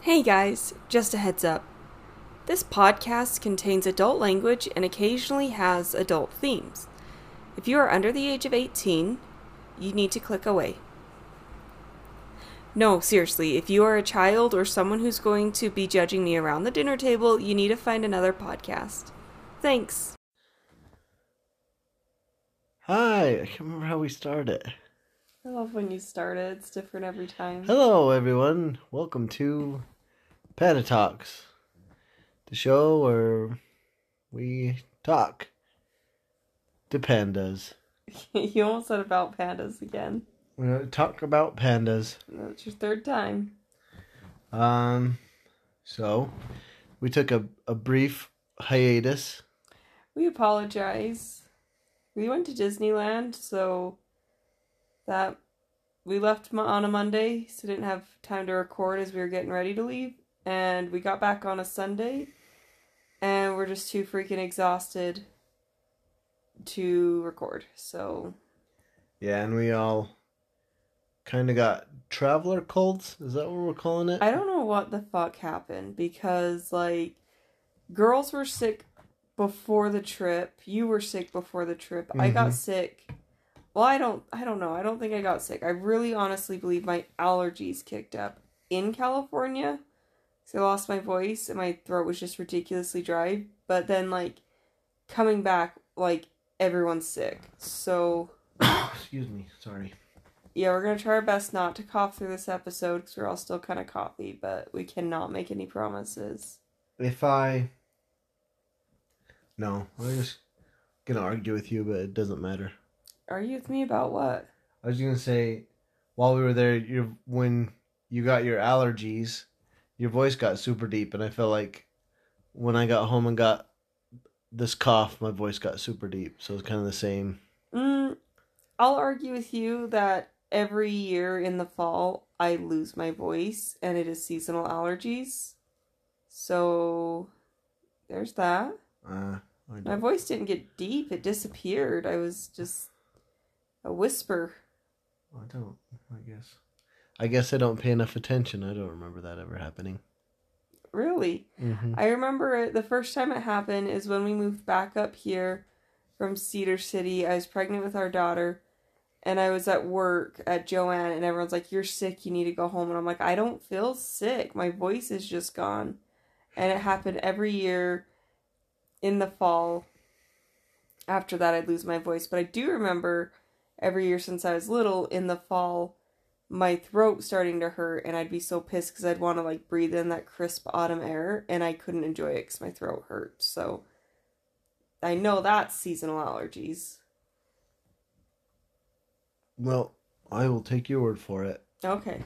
Hey guys, just a heads up. This podcast contains adult language and occasionally has adult themes. If you are under the age of 18, you need to click away. No, seriously, if you are a child or someone who's going to be judging me around the dinner table, you need to find another podcast. Thanks. Hi, I can't remember how we started. I love when you start it. It's different every time. Hello, everyone. Welcome to Panda Talks, the show where we talk to pandas. You almost said about pandas again. We're going to talk about pandas. That's your third time. So we took a brief hiatus. We apologize. We went to Disneyland, so that we left on a Monday, so didn't have time to record as we were getting ready to leave. And we got back on a Sunday, and we're just too freaking exhausted to record. So Yeah, and we all kind of got traveler colds. Is that what we're calling it? I don't know what the fuck happened, because like girls were sick before the trip. You were sick before the trip. Mm-hmm. I got sick. Well, I don't know. I don't think I got sick. I really honestly believe my allergies kicked up in California. So I lost my voice and my throat was just ridiculously dry. But then like coming back, like everyone's sick. So Excuse me, sorry. yeah, we're going to try our best not to cough through this episode because we're all still kind of coughy, but we cannot make any promises. No, I'm just going to argue with you, but it doesn't matter. Argue with me about what? I was going to say, while we were there, when you got your allergies, your voice got super deep, and I felt like when I got home and got this cough, my voice got super deep, so it's kind of the same. I'll argue with you that every year in the fall, I lose my voice, and it is seasonal allergies. So, there's that. My voice didn't get deep, it disappeared. I was just a whisper. I guess I don't pay enough attention. I don't remember that ever happening. Really? Mm-hmm. I remember the first time it happened is when we moved back up here from Cedar City. I was pregnant with our daughter, and I was at work at Joanne, and everyone's like, "You're sick, you need to go home." And I'm like, "I don't feel sick. My voice is just gone." And it happened every year in the fall. After that, I'd lose my voice. But I do remember every year since I was little, in the fall, my throat starting to hurt, and I'd be so pissed because I'd want to like breathe in that crisp autumn air, and I couldn't enjoy it because my throat hurt. So I know that's seasonal allergies. Well, I will take your word for it. Okay.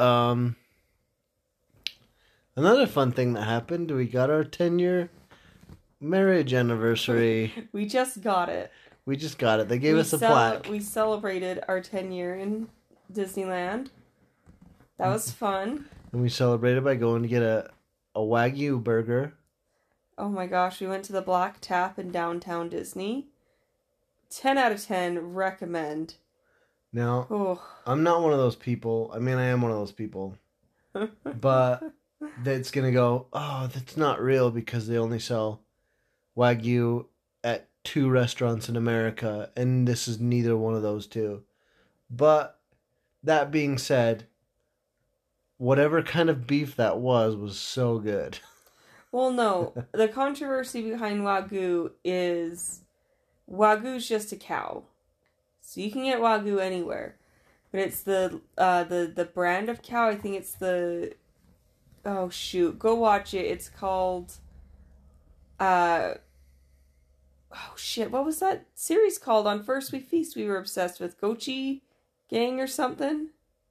Another fun thing that happened, we got our 10-year marriage anniversary. We just got it. We just got it. They gave us a plaque. We celebrated our 10-year in Disneyland. That was fun. And we celebrated by going to get a Wagyu burger. Oh my gosh, we went to the Black Tap in downtown Disney. 10 out of 10, recommend. Now, I'm not one of those people. I mean, I am one of those people. But that's going to go, oh, that's not real because they only sell Wagyu at 2 restaurants in America. And this is neither one of those two. But that being said, whatever kind of beef that was so good. Well, no. The controversy behind Wagyu is Wagyu's just a cow. So you can get Wagyu anywhere. But it's the brand of cow. I think it's the... Oh, shoot. Go watch it. It's called... Oh, shit. What was that series called? On First We Feast we were obsessed with. Gochi Gang or something?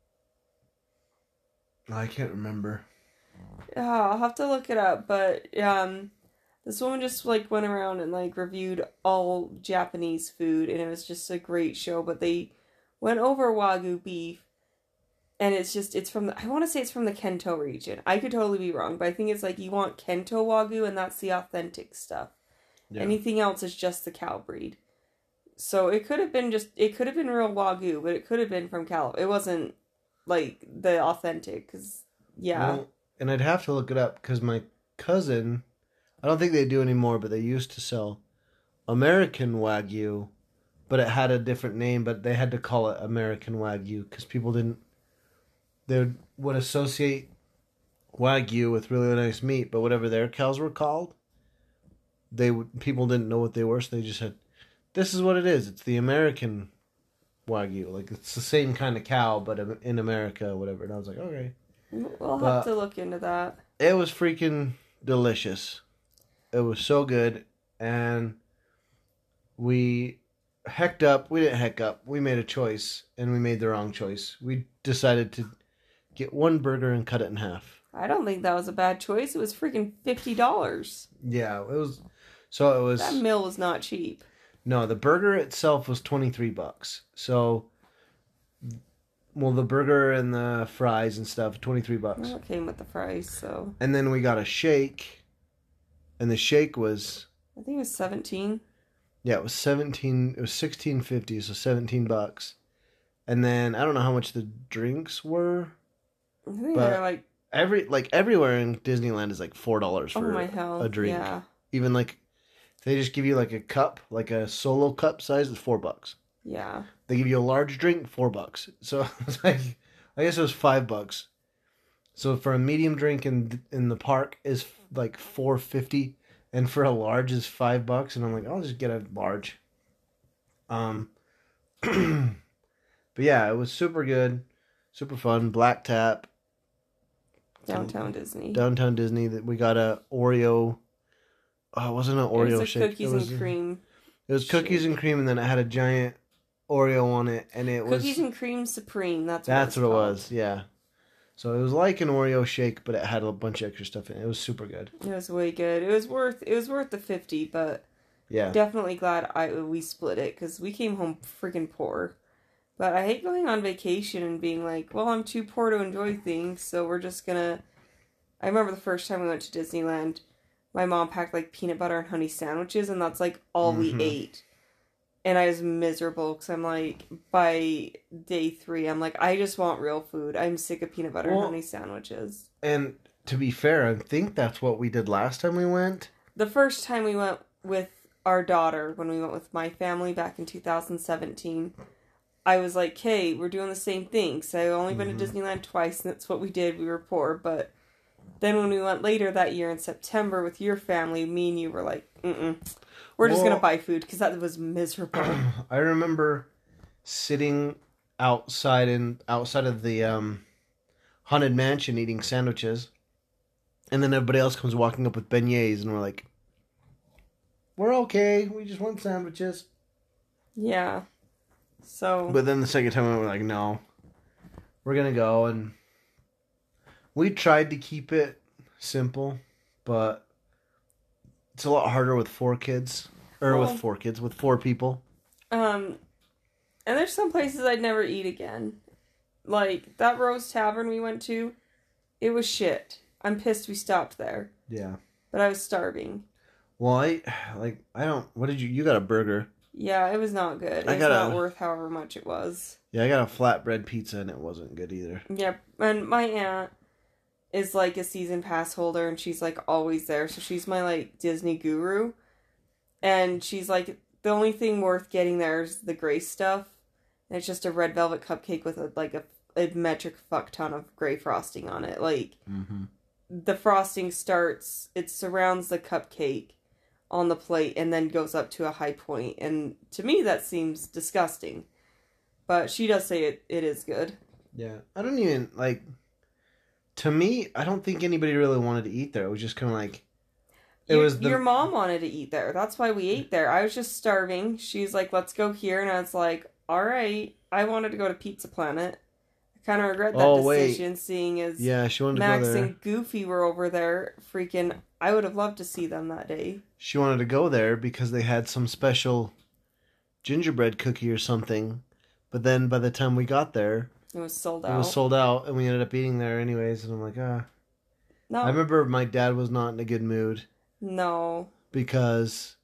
I can't remember. I'll have to look it up, but this woman just like went around and like reviewed all Japanese food, and it was just a great show. But they went over Wagyu beef, and it's from I want to say it's from the Kento region. I could totally be wrong, but I think it's like you want Kento Wagyu, and that's the authentic stuff. Yeah. Anything else is just the cow breed. So it could have been real Wagyu, but it could have been from Cal. It wasn't like the authentic, because yeah. Well, and I'd have to look it up because my cousin, I don't think they do anymore, but they used to sell American Wagyu, but it had a different name, but they had to call it American Wagyu because people didn't, they would associate Wagyu with really nice meat, but whatever their cows were called, people didn't know what they were, so they just said, this is what it is. It's the American Wagyu. Like, it's the same kind of cow, but in America, whatever. And I was like, okay. We'll have to look into that. It was freaking delicious. It was so good. And we hecked up. We didn't heck up. We made a choice, and we made the wrong choice. We decided to get one burger and cut it in half. I don't think that was a bad choice. It was freaking $50. Yeah, it was. So it was. That meal was not cheap. No, the burger itself was $23. So, well, the burger and the fries and stuff, $23. Well, it came with the fries, so. And then we got a shake, and the shake was. I think it was 17. Yeah, it was 17. It was $16.50, so $17. And then I don't know how much the drinks were. I think they're like. Everywhere in Disneyland is like $4 for a drink. Yeah. Even like. They just give you like a cup, like a solo cup size, is $4. Yeah. They give you a large drink, $4. So it's like, I guess it was $5. So for a medium drink in the park is like $4.50, and for a large is $5. And I'm like, I'll just get a large. But yeah, it was super good, super fun. Black Tap. Downtown Disney. That we got a Oreo. Oh, it wasn't an Oreo shake. Cookies and cream. It was cookies and cream, and then it had a giant Oreo on it, and it was cookies and cream supreme. That's what it was. Yeah. So it was like an Oreo shake, but it had a bunch of extra stuff in it. It was super good. It was way good. It was worth the $50, but yeah, definitely glad we split it because we came home freaking poor. But I hate going on vacation and being like, well, I'm too poor to enjoy things, so we're just gonna. I remember the first time we went to Disneyland. My mom packed, like, peanut butter and honey sandwiches, and that's, like, all we ate. And I was miserable, because I'm, like, by day 3, I'm like, I just want real food. I'm sick of peanut butter and honey sandwiches. And to be fair, I think that's what we did last time we went. The first time we went with our daughter, when we went with my family back in 2017, I was like, hey, we're doing the same thing. So I've only been to Disneyland twice, and that's what we did. We were poor, but... Then when we went later that year in September with your family, me and you were like, we're just going to buy food because that was miserable. I remember sitting outside of the Haunted Mansion eating sandwiches, and then everybody else comes walking up with beignets, and we're like, we're okay. We just want sandwiches. Yeah. So. But then the second time we were like, no, we're going to go, and we tried to keep it simple, but it's a lot harder with 4 kids. With 4 people. And there's some places I'd never eat again. Like, that Rose Tavern we went to, it was shit. I'm pissed we stopped there. Yeah. But I was starving. Well, what did you got a burger. Yeah, it was not good. It's not worth however much it was. Yeah, I got a flatbread pizza and it wasn't good either. Yep, and my aunt is like a season pass holder and she's like always there. So she's my like Disney guru. And she's like, the only thing worth getting there is the gray stuff. And it's just a red velvet cupcake with a metric fuck ton of gray frosting on it. Like, the frosting it surrounds the cupcake on the plate and then goes up to a high point. And to me, that seems disgusting. But she does say it is good. Yeah. I don't even, like... To me, I don't think anybody really wanted to eat there. It was just kind of like... Your mom wanted to eat there. That's why we ate there. I was just starving. She's like, let's go here. And I was like, all right. I wanted to go to Pizza Planet. I kind of regret that decision, seeing as she wanted Max to go there. and Goofy were over there. Freaking, I would have loved to see them that day. She wanted to go there because they had some special gingerbread cookie or something. But then by the time we got there... It was sold out, and we ended up eating there anyways, and I'm like, No. I remember my dad was not in a good mood. No. Because,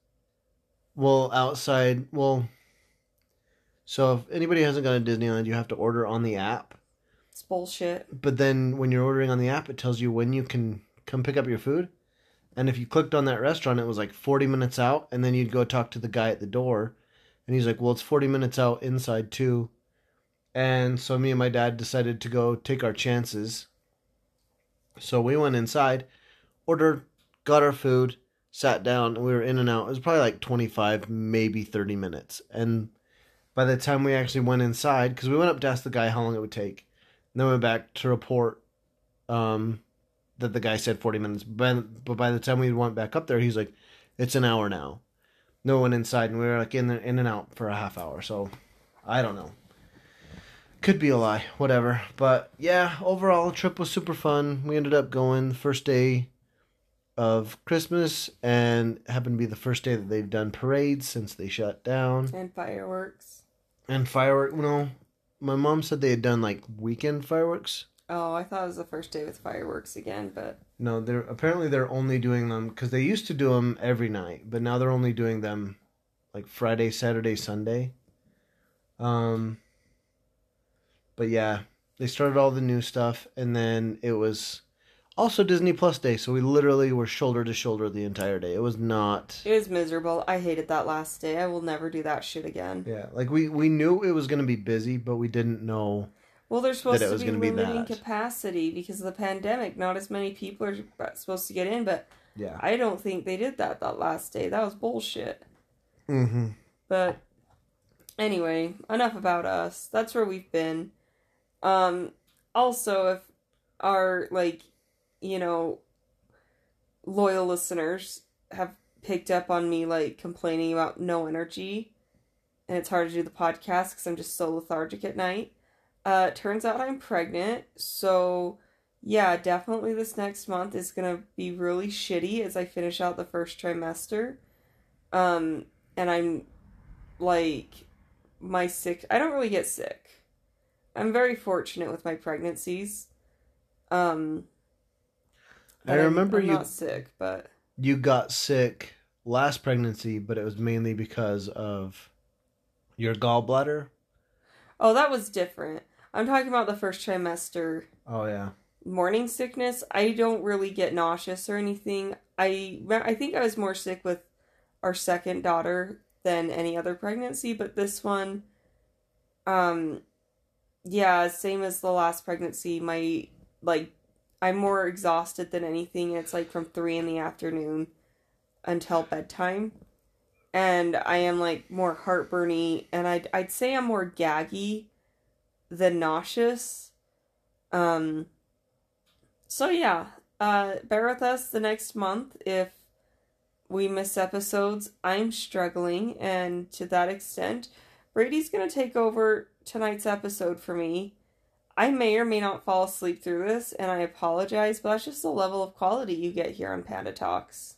so if anybody hasn't gone to Disneyland, you have to order on the app. bullshit. But then when you're ordering on the app, it tells you when you can come pick up your food. And if you clicked on that restaurant, it was like 40 minutes out. And then you'd go talk to the guy at the door. And he's like, well, it's 40 minutes out inside too. And so me and my dad decided to go take our chances. So we went inside, ordered, got our food, sat down, and we were in and out. It was probably like 25, maybe 30 minutes. And by the time we actually went inside, because we went up to ask the guy how long it would take. And then we went back to report that the guy said 40 minutes. But by the time we went back up there, he's like, it's an hour now. No one inside, and we were like in and out for a half hour. So, I don't know. Could be a lie, whatever. But yeah, overall, the trip was super fun. We ended up going the first day of Christmas, and happened to be the first day that they've done parades since they shut down. And fireworks. And fireworks, no. My mom said they had done like weekend fireworks. Oh, I thought it was the first day with fireworks again, but... No, they're only doing them, because they used to do them every night, but now they're only doing them like Friday, Saturday, Sunday. But yeah, they started all the new stuff, and then it was also Disney Plus Day, so we literally were shoulder to shoulder the entire day. It was not... It was miserable. I hated that last day. I will never do that shit again. Yeah, like we knew it was going to be busy, but we didn't know... Well, they're supposed to be limiting capacity because of the pandemic. Not as many people are supposed to get in, but yeah, I don't think they did that last day. That was bullshit. Mm-hmm. But anyway, enough about us. That's where we've been. Also, if our, loyal listeners have picked up on me, complaining about no energy, and it's hard to do the podcast because I'm just so lethargic at night. Turns out I'm pregnant, so yeah, definitely this next month is gonna be really shitty as I finish out the first trimester. And I'm, I don't really get sick. I'm very fortunate with my pregnancies. I remember I'm not sick, but... You got sick last pregnancy, but it was mainly because of your gallbladder? Oh, that was different. I'm talking about the first trimester. Oh, yeah. Morning sickness. I don't really get nauseous or anything. I think I was more sick with our second daughter than any other pregnancy, but this one, yeah, same as the last pregnancy. I'm more exhausted than anything. It's from 3 p.m. until bedtime. And I am more heartburny, and I'd say I'm more gaggy than nauseous. So yeah, bear with us the next month if we miss episodes. I'm struggling, and to that extent, Brady's gonna take over tonight's episode for me. I may or may not fall asleep through this, and I apologize, but that's just the level of quality you get here on Panda Talks.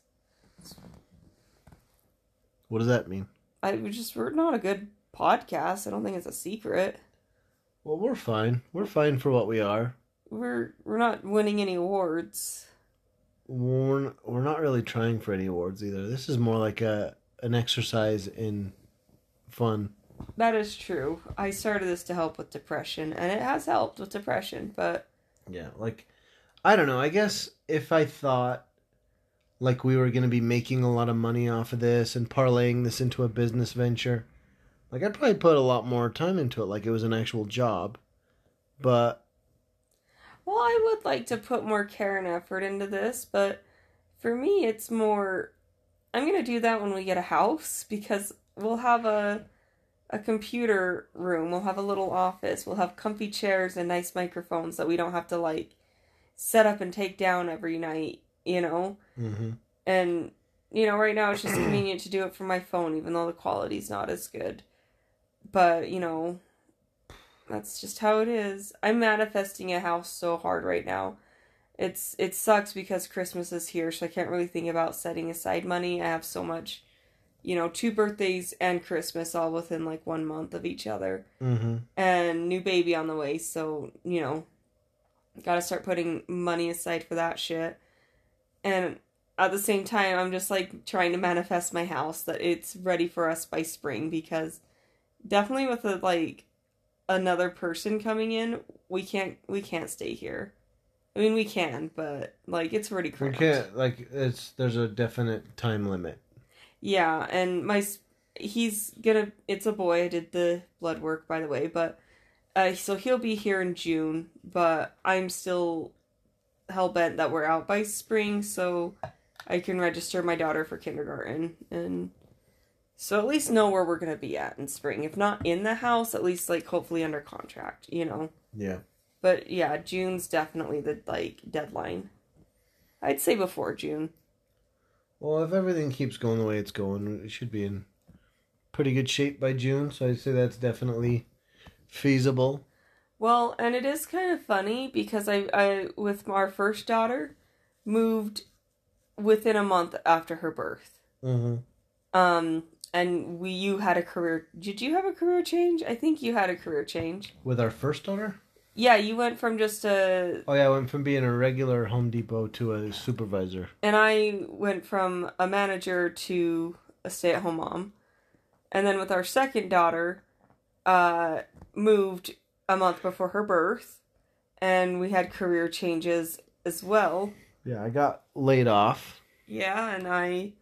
What does that mean? We're not a good podcast. I don't think it's a secret. Well, we're fine. We're fine for what we are. We're not winning any awards. We're not really trying for any awards either. This is more like an exercise in fun. That is true. I started this to help with depression, and it has helped with depression, but... Yeah, I don't know. I guess if I thought we were going to be making a lot of money off of this and parlaying this into a business venture, I'd probably put a lot more time into it, like it was an actual job. But... Well, I would like to put more care and effort into this, but for me, it's more... I'm going to do that when we get a house, because we'll have a computer room, we'll have a little office, we'll have comfy chairs and nice microphones that we don't have to, set up and take down every night, Mm-hmm. And, right now it's just convenient to do it from my phone, even though the quality's not as good. But, that's just how it is. I'm manifesting a house so hard right now. It sucks because Christmas is here, so I can't really think about setting aside money. I have so much, 2 birthdays and Christmas all within 1 month of each other. Mm-hmm. And new baby on the way, so, gotta start putting money aside for that shit. And at the same time, I'm just trying to manifest my house that it's ready for us by spring, because definitely with a another person coming in, we can't stay here. I mean, we can, but like it's already cramped. We can't, like, there's a definite time limit. Yeah, and it's a boy. I did the blood work, by the way, but so he'll be here in June, but I'm still hell-bent that we're out by spring, so I can register my daughter for kindergarten, and so at least know where we're going to be at in spring. If not in the house, at least, like, hopefully under contract, you know? Yeah. But, yeah, June's definitely the, like, deadline. I'd say before June. Well, if everything keeps going the way it's going, it should be in pretty good shape by June, so I'd say that's definitely feasible. Well, and it is kind of funny because I with our first daughter, moved within a month after her birth. Mm-hmm. And you had a career... Did you have a career change? I think you had a career change. With our first daughter? Yeah, you went from just a... Oh, yeah, I went from being a regular Home Depot to a supervisor. And I went from a manager to a stay-at-home mom. And then with our second daughter, moved a month before her birth. And we had career changes as well. Yeah, I got laid off. Yeah, and I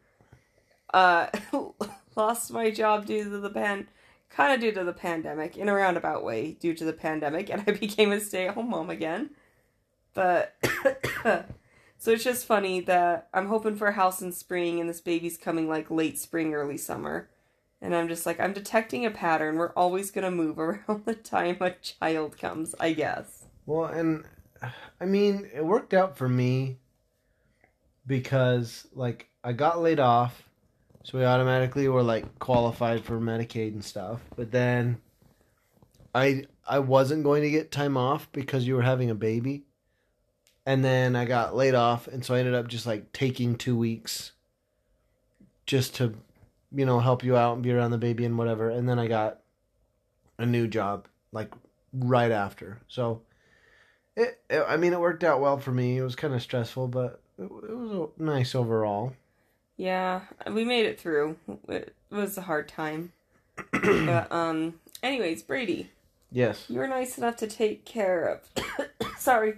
lost my job due to the pandemic, in a roundabout way, due to the pandemic, and I became a stay-at-home mom again. But, so it's just funny that I'm hoping for a house in spring, and this baby's coming, like, late spring, early summer. And I'm just like, I'm detecting a pattern. We're always going to move around the time a child comes, I guess. Well, and, I mean, it worked out for me because, like, I got laid off. So we automatically were, like, qualified for Medicaid and stuff. But then I wasn't going to get time off because you were having a baby. And then I got laid off. And so I ended up just, like, taking 2 weeks just to, you know, help you out and be around the baby and whatever. And then I got a new job, like, right after. So, it worked out well for me. It was kind of stressful, but it was nice overall. Yeah, we made it through. It was a hard time. But, anyways, Brady. Yes. You were nice enough to take care of... Sorry.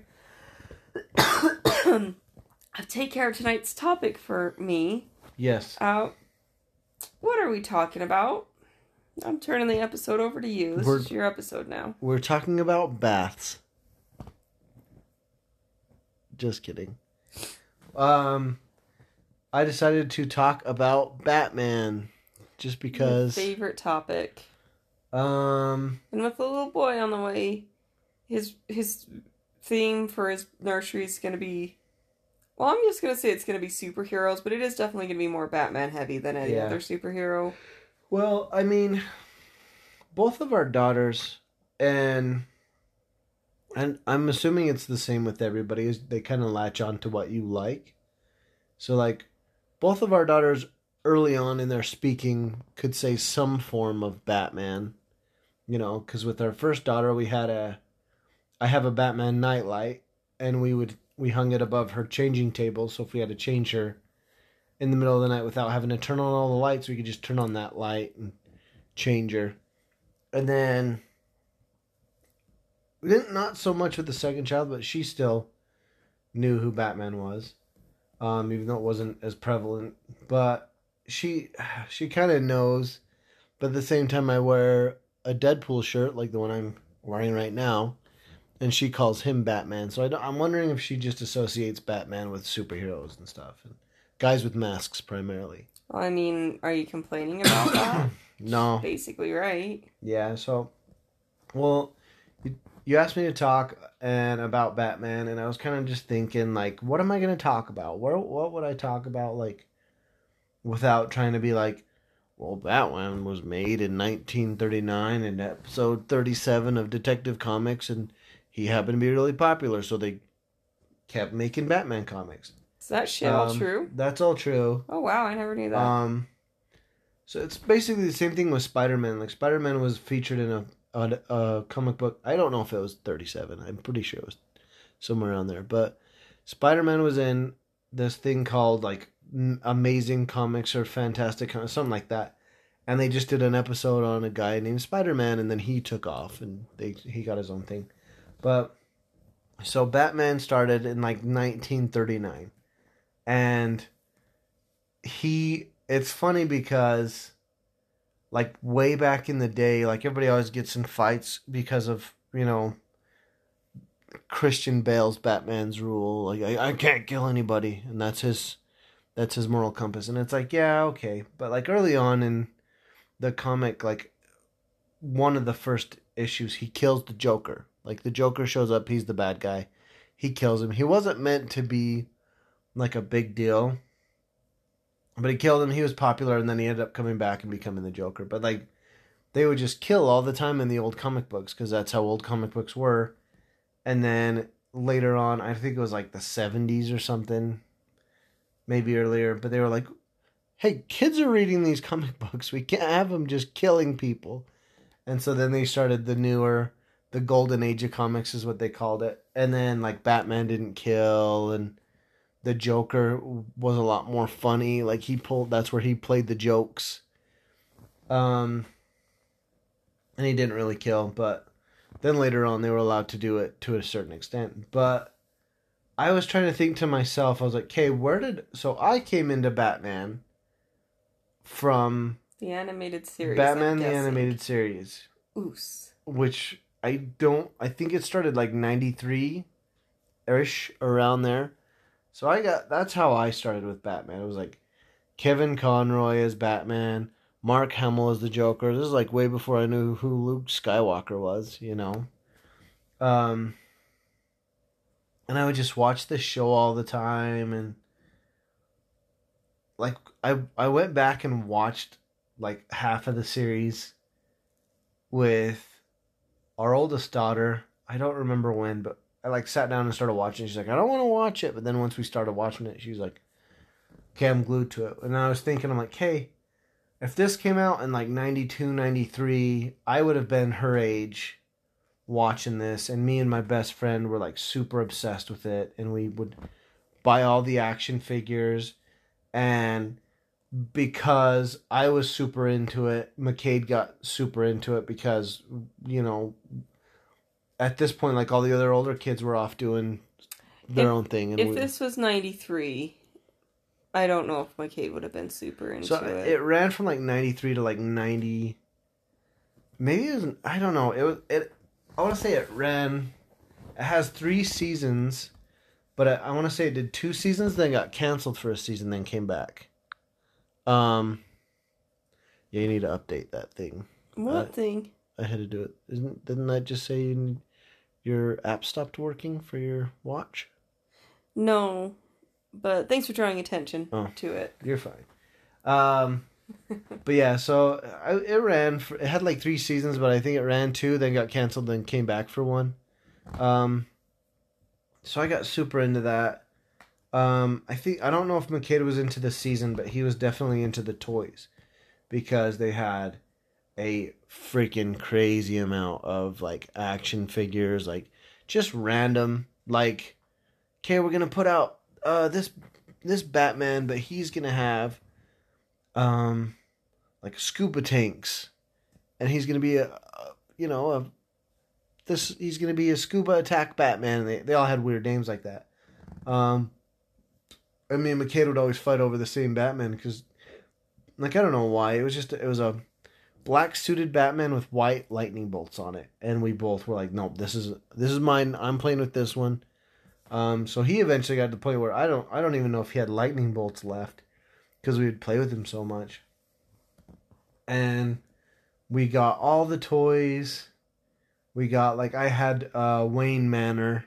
Take care of tonight's topic for me. Yes. What are we talking about? I'm turning the episode over to you. This is your episode now. We're talking about baths. Just kidding. I decided to talk about Batman, just because... My favorite topic. And with the little boy on the way, his theme for his nursery is going to be... Well, I'm just going to say it's going to be superheroes, but it is definitely going to be more Batman heavy than any other superhero. Well, I mean, both of our daughters, and I'm assuming it's the same with everybody, is they kind of latch on to what you like. So, like, both of our daughters early on in their speaking could say some form of Batman, you know, because with our first daughter, I have a Batman nightlight, and we hung it above her changing table, so if we had to change her in the middle of the night without having to turn on all the lights, we could just turn on that light and change her. And then, not so much with the second child, but she still knew who Batman was. Even though it wasn't as prevalent, but she kind of knows. But at the same time, I wear a Deadpool shirt like the one I'm wearing right now, and she calls him Batman. So I'm wondering if she just associates Batman with superheroes and stuff, and guys with masks primarily. Well, I mean, are you complaining about that? No. Basically, right? Yeah. So, well, you asked me to talk about Batman, and I was kind of just thinking, like, what am I going to talk about? What would I talk about, like, without trying to be like, well, Batman was made in 1939 in episode 37 of Detective Comics, and he happened to be really popular, so they kept making Batman comics. Is that shit all true? That's all true. Oh, wow, I never knew that. So it's basically the same thing with Spider-Man. Like, Spider-Man was featured in a comic book. I don't know if it was 37. I'm pretty sure it was somewhere around there. But Spider-Man was in this thing called, like, Amazing Comics or Fantastic Comics, something like that. and they just did an episode on a guy named Spider-Man, and then he took off, and he got his own thing. But so Batman started in like 1939, and it's funny because like way back in the day, like everybody always gets in fights because of, Christian Bale's Batman's rule, like I can't kill anybody, and that's his moral compass. And it's like, yeah, okay, but like early on in the comic, like one of the first issues, he kills the Joker. Like the Joker shows up, he's the bad guy. He kills him. He wasn't meant to be like a big deal, but he killed him. He was popular, and then he ended up coming back and becoming the Joker. But like they would just kill all the time in the old comic books because that's how old comic books were. And then later on, I think it was like the 70s or something, maybe earlier, but they were like, hey, kids are reading these comic books. We can't have them just killing people. And so then they started the golden age of comics is what they called it. And then like Batman didn't kill, and the Joker was a lot more funny. Like that's where he played the jokes. And he didn't really kill, but then later on they were allowed to do it to a certain extent. But I was trying to think to myself, I was like, okay, so I came into Batman from the animated series. Batman the animated series. Oos. Which I think it started like 93-ish, around there. So that's how I started with Batman. It was like Kevin Conroy as Batman, Mark Hamill as the Joker. This is like way before I knew who Luke Skywalker was, and I would just watch this show all the time, and like I went back and watched like half of the series with our oldest daughter. I don't remember when, but I like sat down and started watching. She's like, I don't want to watch it. But then once we started watching it, she was like, okay, I'm glued to it. And I was thinking, I'm like, hey, if this came out in like 92, 93, I would have been her age watching this. And me and my best friend were like super obsessed with it. And we would buy all the action figures. And because I was super into it, McCade got super into it because, at this point, like all the other older kids were off doing their own thing. And if this was 93, I don't know if McCade would have been super into it. It ran from like 93 to like 90. Maybe it was, I don't know. I want to say it has 3 seasons, but I want to say it did 2 seasons, then got canceled for a season, then came back. Yeah, you need to update that thing. What thing? I had to do it. Didn't that just say your app stopped working for your watch? No, but thanks for drawing attention to it. You're fine. But yeah, so it had like 3 seasons, but I think it ran 2, then got canceled, then came back for 1. So I got super into that. I don't know if McCade was into the season, but he was definitely into the toys because they had a freaking crazy amount of like action figures, like just random, like, okay, we're gonna put out this Batman, but he's gonna have like scuba tanks, and he's gonna be he's gonna be a scuba attack Batman. And they all had weird names like that. I mean, McCade would always fight over the same Batman because, like, I don't know why. It was a black suited Batman with white lightning bolts on it, and we both were like, "Nope, this is mine. I'm playing with this one." So he eventually got to the point where I don't even know if he had lightning bolts left because we would play with him so much. And we got all the toys. We got like I had Wayne Manor.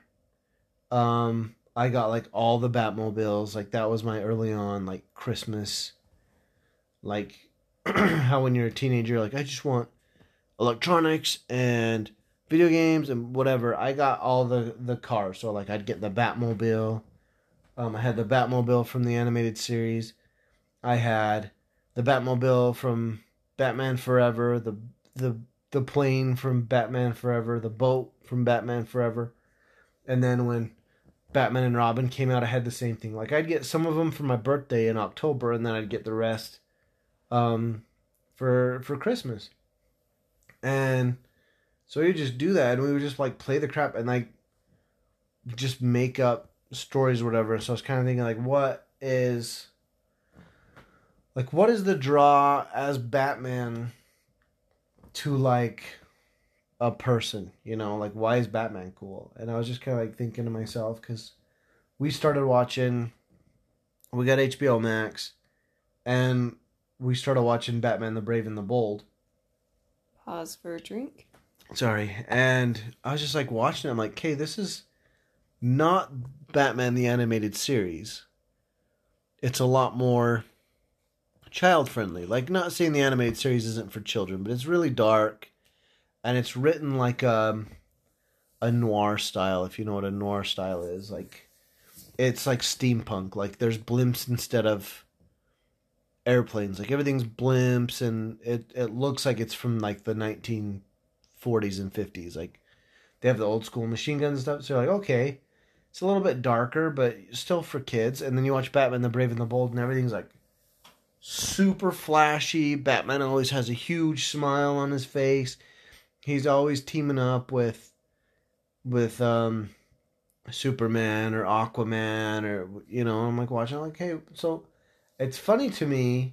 I got like all the Batmobiles. Like that was my early on like Christmas. Like how when you're a teenager, you're like, I just want electronics and video games and whatever. I got all the cars. So like I'd get the Batmobile. I had the Batmobile from the animated series. I had the Batmobile from Batman Forever, the plane from Batman Forever, the boat from Batman Forever. And then when Batman and Robin came out, I had the same thing. Like I'd get some of them for my birthday in October, and then I'd get the rest for Christmas. And so we would just do that, and we would just like play the crap and like just make up stories or whatever. So I was kind of thinking like, what is the draw as Batman to like a person, you know, like why is Batman cool? And I was just kind of like thinking to myself, because we got HBO Max, and we started watching Batman the Brave and the Bold. Pause for a drink. Sorry. And I was just like watching it. I'm like, okay, this is not Batman the Animated Series. It's a lot more child friendly. Like, not saying the animated series isn't for children, but it's really dark, and it's written like a noir style, if you know what a noir style is. Like, it's like steampunk. Like, there's blimps instead of airplanes. Like, everything's blimps, and it looks like it's from like the 1940s and 50s. Like, they have the old school machine guns and stuff. So you're like, okay, it's a little bit darker, but still for kids. And then you watch Batman the Brave and the Bold, and everything's like super flashy. Batman always has a huge smile on his face. He's always teaming up with Superman or Aquaman, or, you know, I'm like watching, like, hey, so it's funny to me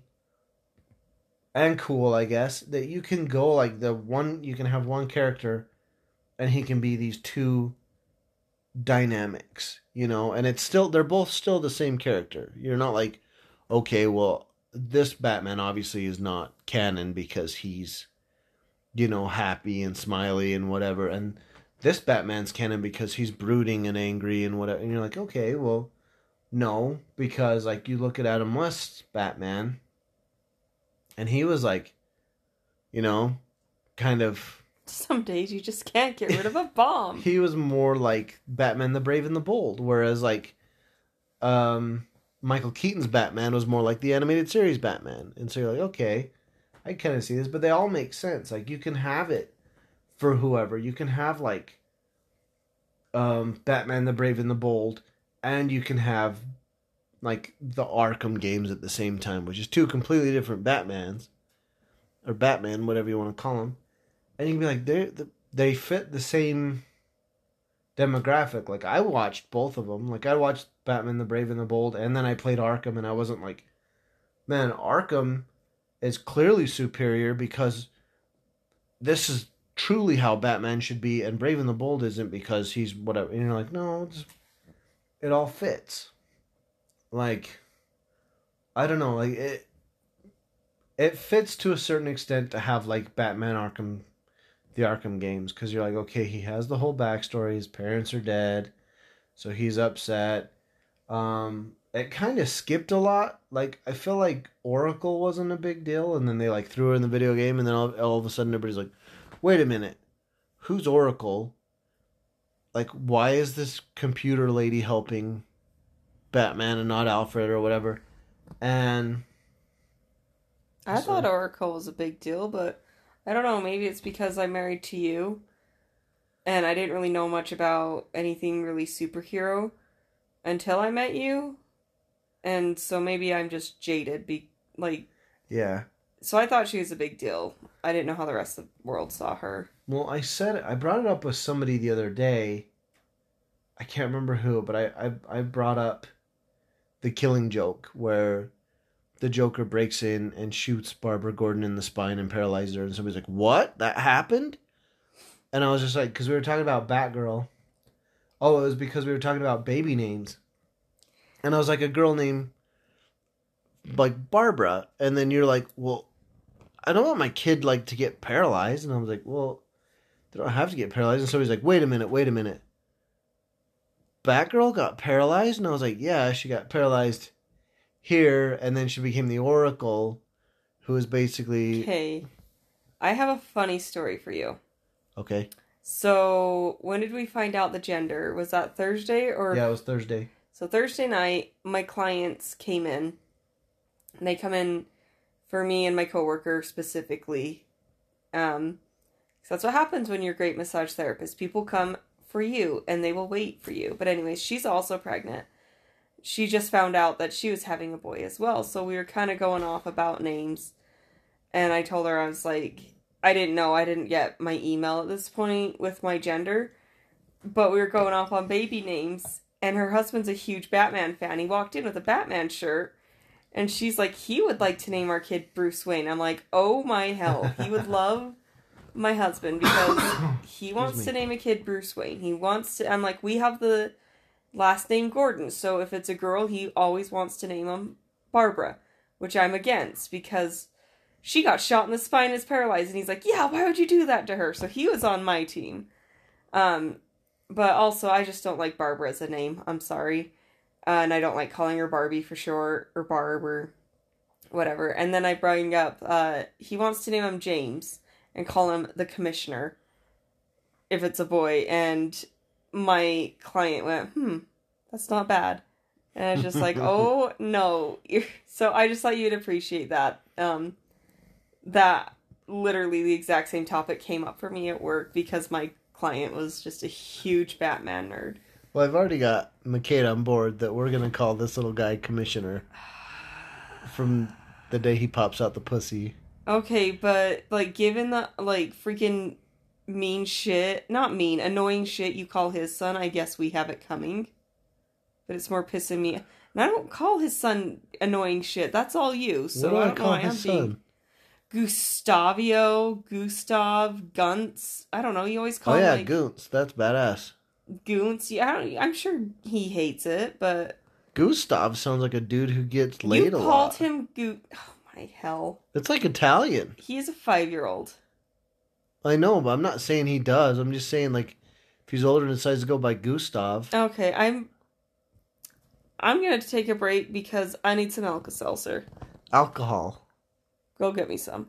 and cool, I guess, that you can go like you can have one character and he can be these two dynamics, you know, and they're both still the same character. You're not like, okay, well, this Batman obviously is not canon because he's, you know, happy and smiley and whatever, and this Batman's canon because he's brooding and angry and whatever. And you're like, okay, well, no, because like you look at Adam West's Batman, and he was like, you know, kind of. Some days you just can't get rid of a bomb. He was more like Batman the Brave and the Bold, whereas like Michael Keaton's Batman was more like the animated series Batman. And so you're like, okay, I kind of see this, but they all make sense. Like, you can have it for whoever. You can have like Batman the Brave and the Bold, and you can have like the Arkham games at the same time, which is two completely different Batmans, or Batman, whatever you want to call them. And you can be like, they fit the same demographic. Like, I watched both of them. Like, I watched Batman the Brave and the Bold, and then I played Arkham, and I wasn't like, man, Arkham is clearly superior because this is truly how Batman should be, and Brave and the Bold isn't because he's whatever. And you're like, no, it all fits. Like, I don't know, like, it fits to a certain extent to have like Batman the Arkham games, because you're like, okay, he has the whole backstory. His parents are dead, so he's upset. It kind of skipped a lot. Like, I feel like Oracle wasn't a big deal, and then they like threw her in the video game, and then all of a sudden everybody's like, wait a minute, who's Oracle? Like, why is this computer lady helping Batman and not Alfred or whatever? And I thought Oracle was a big deal, but I don't know, maybe it's because I'm married to you, and I didn't really know much about anything really superhero until I met you, and so maybe I'm just jaded, yeah. So I thought she was a big deal. I didn't know how the rest of the world saw her. Well, I brought it up with somebody the other day. I can't remember who, but I brought up the Killing Joke, where the Joker breaks in and shoots Barbara Gordon in the spine and paralyzes her, and somebody's like, what? That happened? And I was just like, because we were talking about Batgirl. Oh, it was because we were talking about baby names. And I was like, a girl named like Barbara, and then you're like, well, I don't want my kid like to get paralyzed. And I was like, well, they don't have to get paralyzed. And somebody's like, wait a minute. Batgirl got paralyzed? And I was like, yeah, she got paralyzed here, and then she became the Oracle, who is basically... Okay, I have a funny story for you. Okay. So, when did we find out the gender? Was that Thursday or... Yeah, it was Thursday. So Thursday night, my clients came in. And they come in for me and my coworker specifically. So that's what happens when you're a great massage therapist. People come for you, and they will wait for you. But anyways, she's also pregnant. She just found out that she was having a boy as well. So we were kind of going off about names. And I told her, I was like, I didn't get my email at this point with my gender, but we were going off on baby names, and her husband's a huge Batman fan. He walked in with a Batman shirt, and she's like, he would like to name our kid Bruce Wayne. I'm like, oh my hell, he would love my husband because he wants to name a kid Bruce Wayne. He wants to, I'm like, we have the last name Gordon, so if it's a girl, he always wants to name him Barbara, which I'm against because she got shot in the spine and is paralyzed, and he's like, yeah, why would you do that to her? So he was on my team. But also, I just don't like Barbara as a name. I'm sorry. And I don't like calling her Barbie for short, or Barb, or whatever. And then I bring up, he wants to name him James and call him the Commissioner if it's a boy. And my client went, that's not bad. And I was just like, oh, no. So I just thought you'd appreciate that. That literally the exact same topic came up for me at work because my client was just a huge Batman nerd. Well, I've already got McCade on board that we're going to call this little guy Commissioner from the day he pops out the pussy. Okay, but, like, given the, like, freaking mean shit, not mean, annoying shit you call his son, I guess we have it coming. But it's more pissing me. And I don't call his son annoying shit. That's all you. So what do I I don't call know why his I'm being son? Gustav, Guntz. I don't know. You always call him, like Goons. That's badass. Goons. Yeah, I'm sure he hates it, but Gustav sounds like a dude who gets laid a lot. You called him Oh my hell! It's like Italian. He is a 5-year-old. I know, but I'm not saying he does. I'm just saying, like, if he's older and decides to go by Gustav. Okay, I'm gonna take a break because I need some Alka-Seltzer. Alcohol. Go get me some.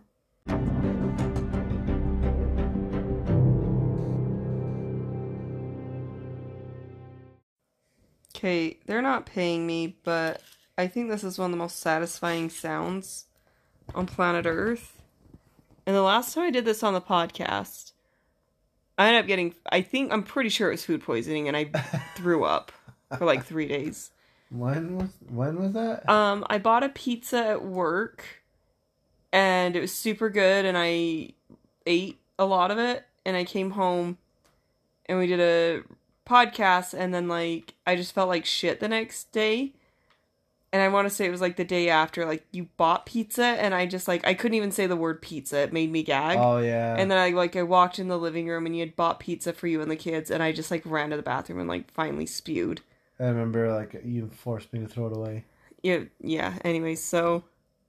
Okay, they're not paying me, but I think this is one of the most satisfying sounds on planet Earth. And the last time I did this on the podcast, I ended up getting, I'm pretty sure it was food poisoning, and I threw up for like 3 days. When was that? I bought a pizza at work, and it was super good, and I ate a lot of it, and I came home, and we did a podcast, and then, like, I just felt like shit the next day, and I want to say it was, like, the day after, like, you bought pizza, and I just, like, I couldn't even say the word pizza, it made me gag. Oh, yeah. And then I walked in the living room, and you had bought pizza for you and the kids, and I just, like, ran to the bathroom and, like, finally spewed. I remember, like, you forced me to throw it away. Yeah, anyway, so...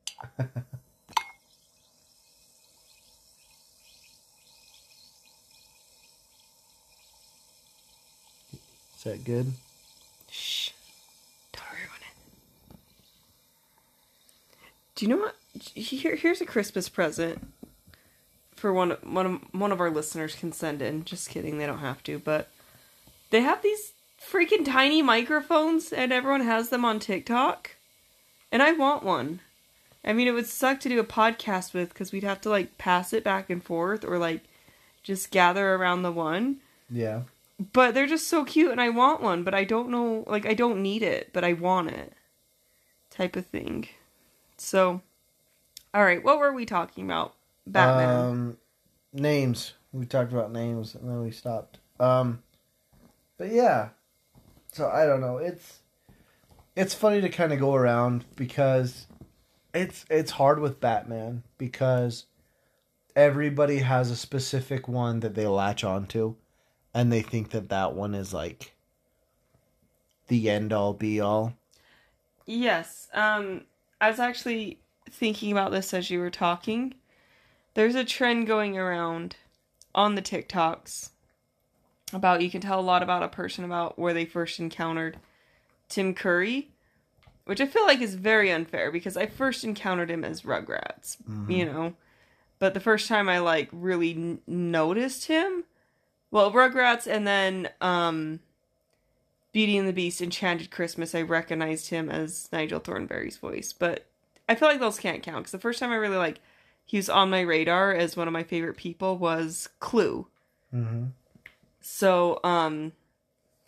Is that good? Shh. Don't ruin it. Do you know what? Here's a Christmas present for one of our listeners can send in. Just kidding, they don't have to, but they have these freaking tiny microphones, and everyone has them on TikTok, and I want one. I mean, it would suck to do a podcast with, because we'd have to, like, pass it back and forth, or, like, just gather around the one. Yeah. But they're just so cute, and I want one, but I don't know, like, I don't need it, but I want it. Type of thing. So, alright, what were we talking about? Batman. Names. We talked about names, and then we stopped. But yeah. So, I don't know. It's funny to kind of go around, because it's hard with Batman, because everybody has a specific one that they latch onto. And they think that one is, like, the end-all, be-all. Yes. I was actually thinking about this as you were talking. There's a trend going around on the TikToks about, you can tell a lot about a person about where they first encountered Tim Curry, which I feel like is very unfair, because I first encountered him as Rugrats, you know? But the first time I, like, really noticed him... Well, Rugrats, and then Beauty and the Beast, Enchanted Christmas, I recognized him as Nigel Thornberry's voice. But I feel like those can't count, because the first time I really, like, he was on my radar as one of my favorite people was Clue. Mm-hmm. So, I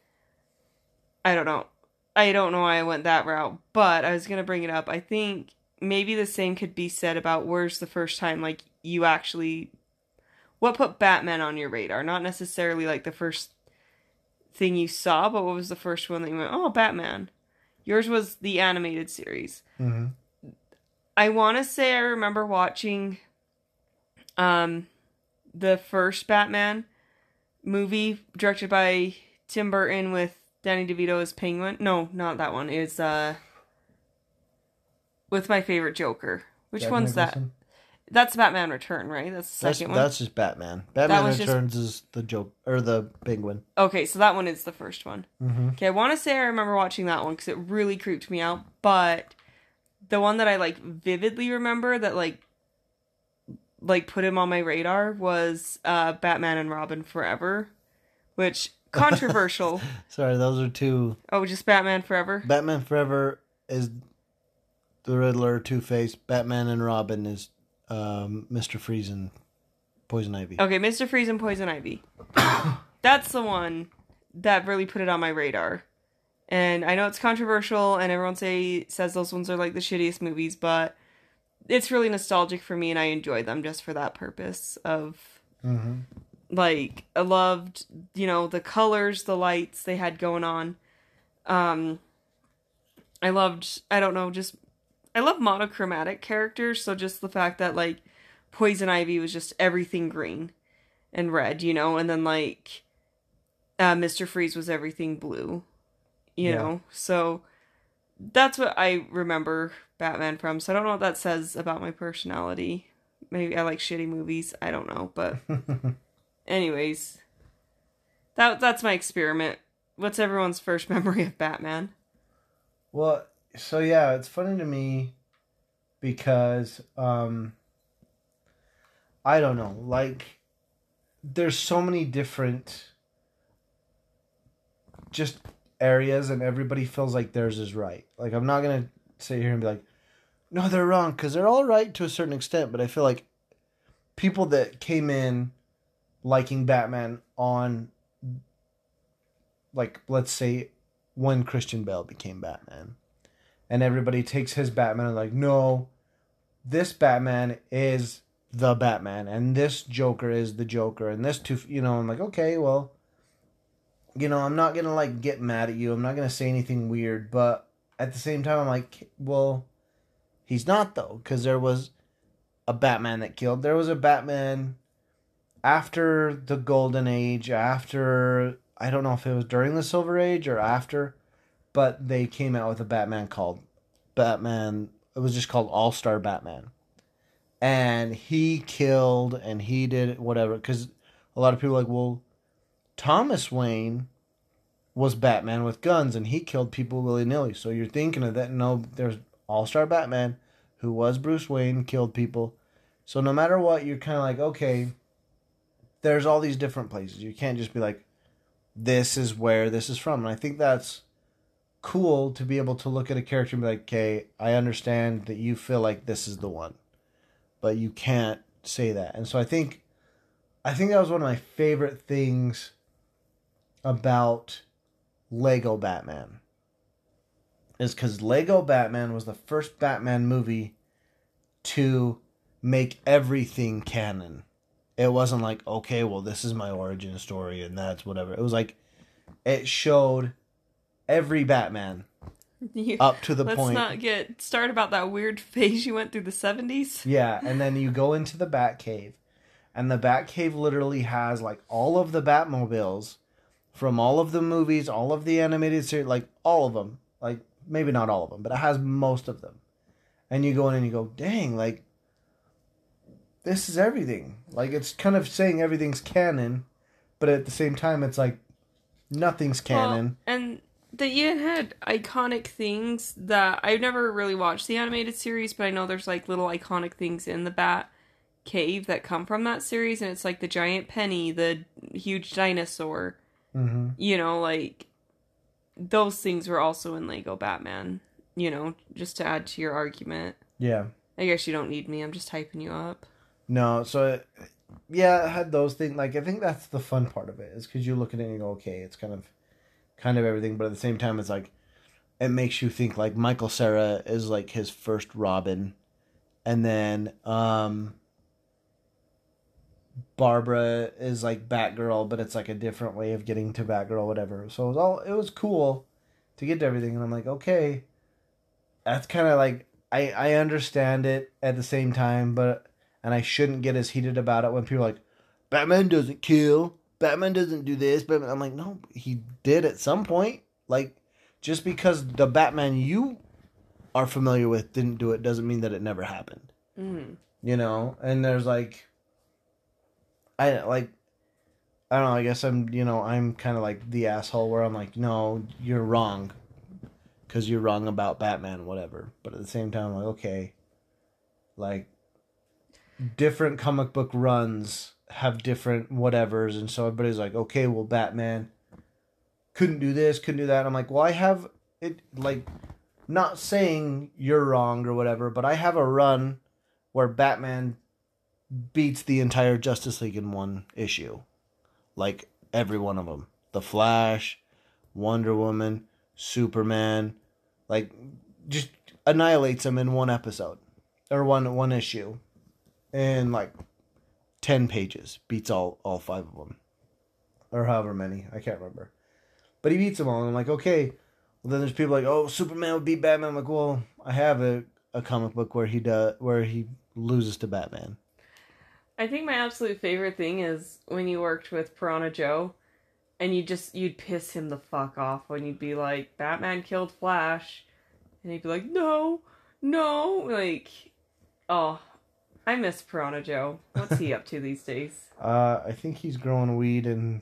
don't know. I don't know why I went that route, but I was going to bring it up. I think maybe the same could be said about where's the first time, like, you actually... What put Batman on your radar? Not necessarily, like, the first thing you saw, but what was the first one that you went, oh, Batman? Yours was the animated series. Mm-hmm. I want to say I remember watching the first Batman movie directed by Tim Burton with Danny DeVito as Penguin. No, not that one. It's with my favorite Joker. Which Jack one's Nicholson? that? That's Batman Return, right? That's the second one. That's just Batman. Batman was Returns is the joke or the Penguin. Okay, so that one is the first one. Mm-hmm. Okay, I want to say I remember watching that one because it really creeped me out. But the one that I like vividly remember that like put him on my radar was Batman and Robin Forever, which controversial. Sorry, those are two. Oh, just Batman Forever. Batman Forever is the Riddler, Two-Face. Batman and Robin is Mr. Freeze and Poison Ivy. Okay, Mr. Freeze and Poison Ivy. That's the one that really put it on my radar. And I know it's controversial, and everyone says those ones are like the shittiest movies, but it's really nostalgic for me, and I enjoy them just for that purpose of, like, I loved, the colors, the lights they had going on. I loved, I love monochromatic characters, so just the fact that, like, Poison Ivy was just everything green and red, and then, like, Mr. Freeze was everything blue, you know, so that's what I remember Batman from, so I don't know what that says about my personality. Maybe I like shitty movies, I don't know, but anyways, that's my experiment. What's everyone's first memory of Batman? Well, so yeah, it's funny to me because I don't know, like there's so many different just areas and everybody feels like theirs is right. Like I'm not going to sit here and be like, no, they're wrong, because they're all right to a certain extent, but I feel like people that came in liking Batman on, like, let's say when Christian Bale became Batman, and everybody takes his Batman and like, no, this Batman is the Batman, and this Joker is the Joker, and this I'm like, okay, well, I'm not gonna like get mad at you. I'm not gonna say anything weird, but at the same time, I'm like, well, he's not though, because there was a Batman that killed. There was a Batman after the Golden Age, after, I don't know if it was during the Silver Age or after, but they came out with a Batman called Batman. It was just called All-Star Batman. And he killed and he did whatever. Because a lot of people are like, well, Thomas Wayne was Batman with guns and he killed people willy-nilly. So you're thinking of that. No, there's All-Star Batman who was Bruce Wayne, killed people. So no matter what, you're kind of like, okay, there's all these different places. You can't just be like, this is where this is from. And I think that's cool to be able to look at a character and be like, okay, I understand that you feel like this is the one, but you can't say that. And so I think that was one of my favorite things about Lego Batman, is because Lego Batman was the first Batman movie to make everything canon. It wasn't like, okay, well, this is my origin story and that's whatever. It was like, it showed every Batman up to the point. Let's not get started about that weird phase you went through the 70s. Yeah, and then you go into the Batcave, and the Batcave literally has like all of the Batmobiles from all of the movies, all of the animated series, like all of them. Like maybe not all of them, but it has most of them. And you go in and you go, dang, like this is everything. Like it's kind of saying everything's canon, but at the same time it's like nothing's canon. Well, and they even had iconic things that I've never really watched the animated series, but I know there's like little iconic things in the Bat Cave that come from that series, and it's like the giant penny, the huge dinosaur. Mm-hmm. Like those things were also in Lego Batman. Just to add to your argument. Yeah. I guess you don't need me. I'm just hyping you up. No, so it had those things. Like I think that's the fun part of it, is because you look at it and you go, okay, it's kind of everything, but at the same time, it's like, it makes you think like Michael Cera is like his first Robin, and then Barbara is like Batgirl, but it's like a different way of getting to Batgirl, whatever. So it was cool to get to everything, and I'm like, okay, that's kind of like I understand it at the same time, but and I shouldn't get as heated about it when people are like, Batman doesn't kill, Batman doesn't do this, but I'm like, no, he did at some point. Like, just because the Batman you are familiar with didn't do it doesn't mean that it never happened. Mm. You know, and there's like. I don't know, I guess I'm kind of like the asshole where I'm like, no, you're wrong. Because you're wrong about Batman, whatever. But at the same time, I'm like, okay. Like, different comic book runs have different whatevers. And so everybody's like, okay, well, Batman couldn't do this, couldn't do that. And I'm like, well, I have it, like, not saying you're wrong or whatever, but I have a run where Batman beats the entire Justice League in one issue. Like, every one of them. The Flash, Wonder Woman, Superman. Like, just annihilates them in one episode. Or one issue. In, like, 10 pages. Beats all 5 of them. Or however many. I can't remember. But he beats them all. And I'm like, okay. Well, then there's people like, oh, Superman would beat Batman. I'm like, well, I have a comic book where he loses to Batman. I think my absolute favorite thing is when you worked with Piranha Joe and you'd piss him the fuck off when you'd be like, Batman killed Flash. And he'd be like, no. Like, oh, I miss Piranha Joe. What's he up to these days? I think he's growing weed in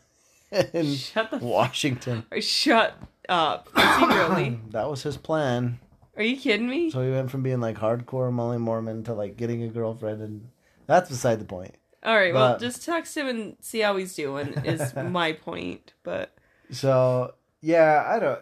Washington. Shut up. Is he really? That was his plan. Are you kidding me? So he went from being like hardcore Molly Mormon to like getting a girlfriend, and that's beside the point. All right, well, just text him and see how he's doing is my point, but... So, yeah,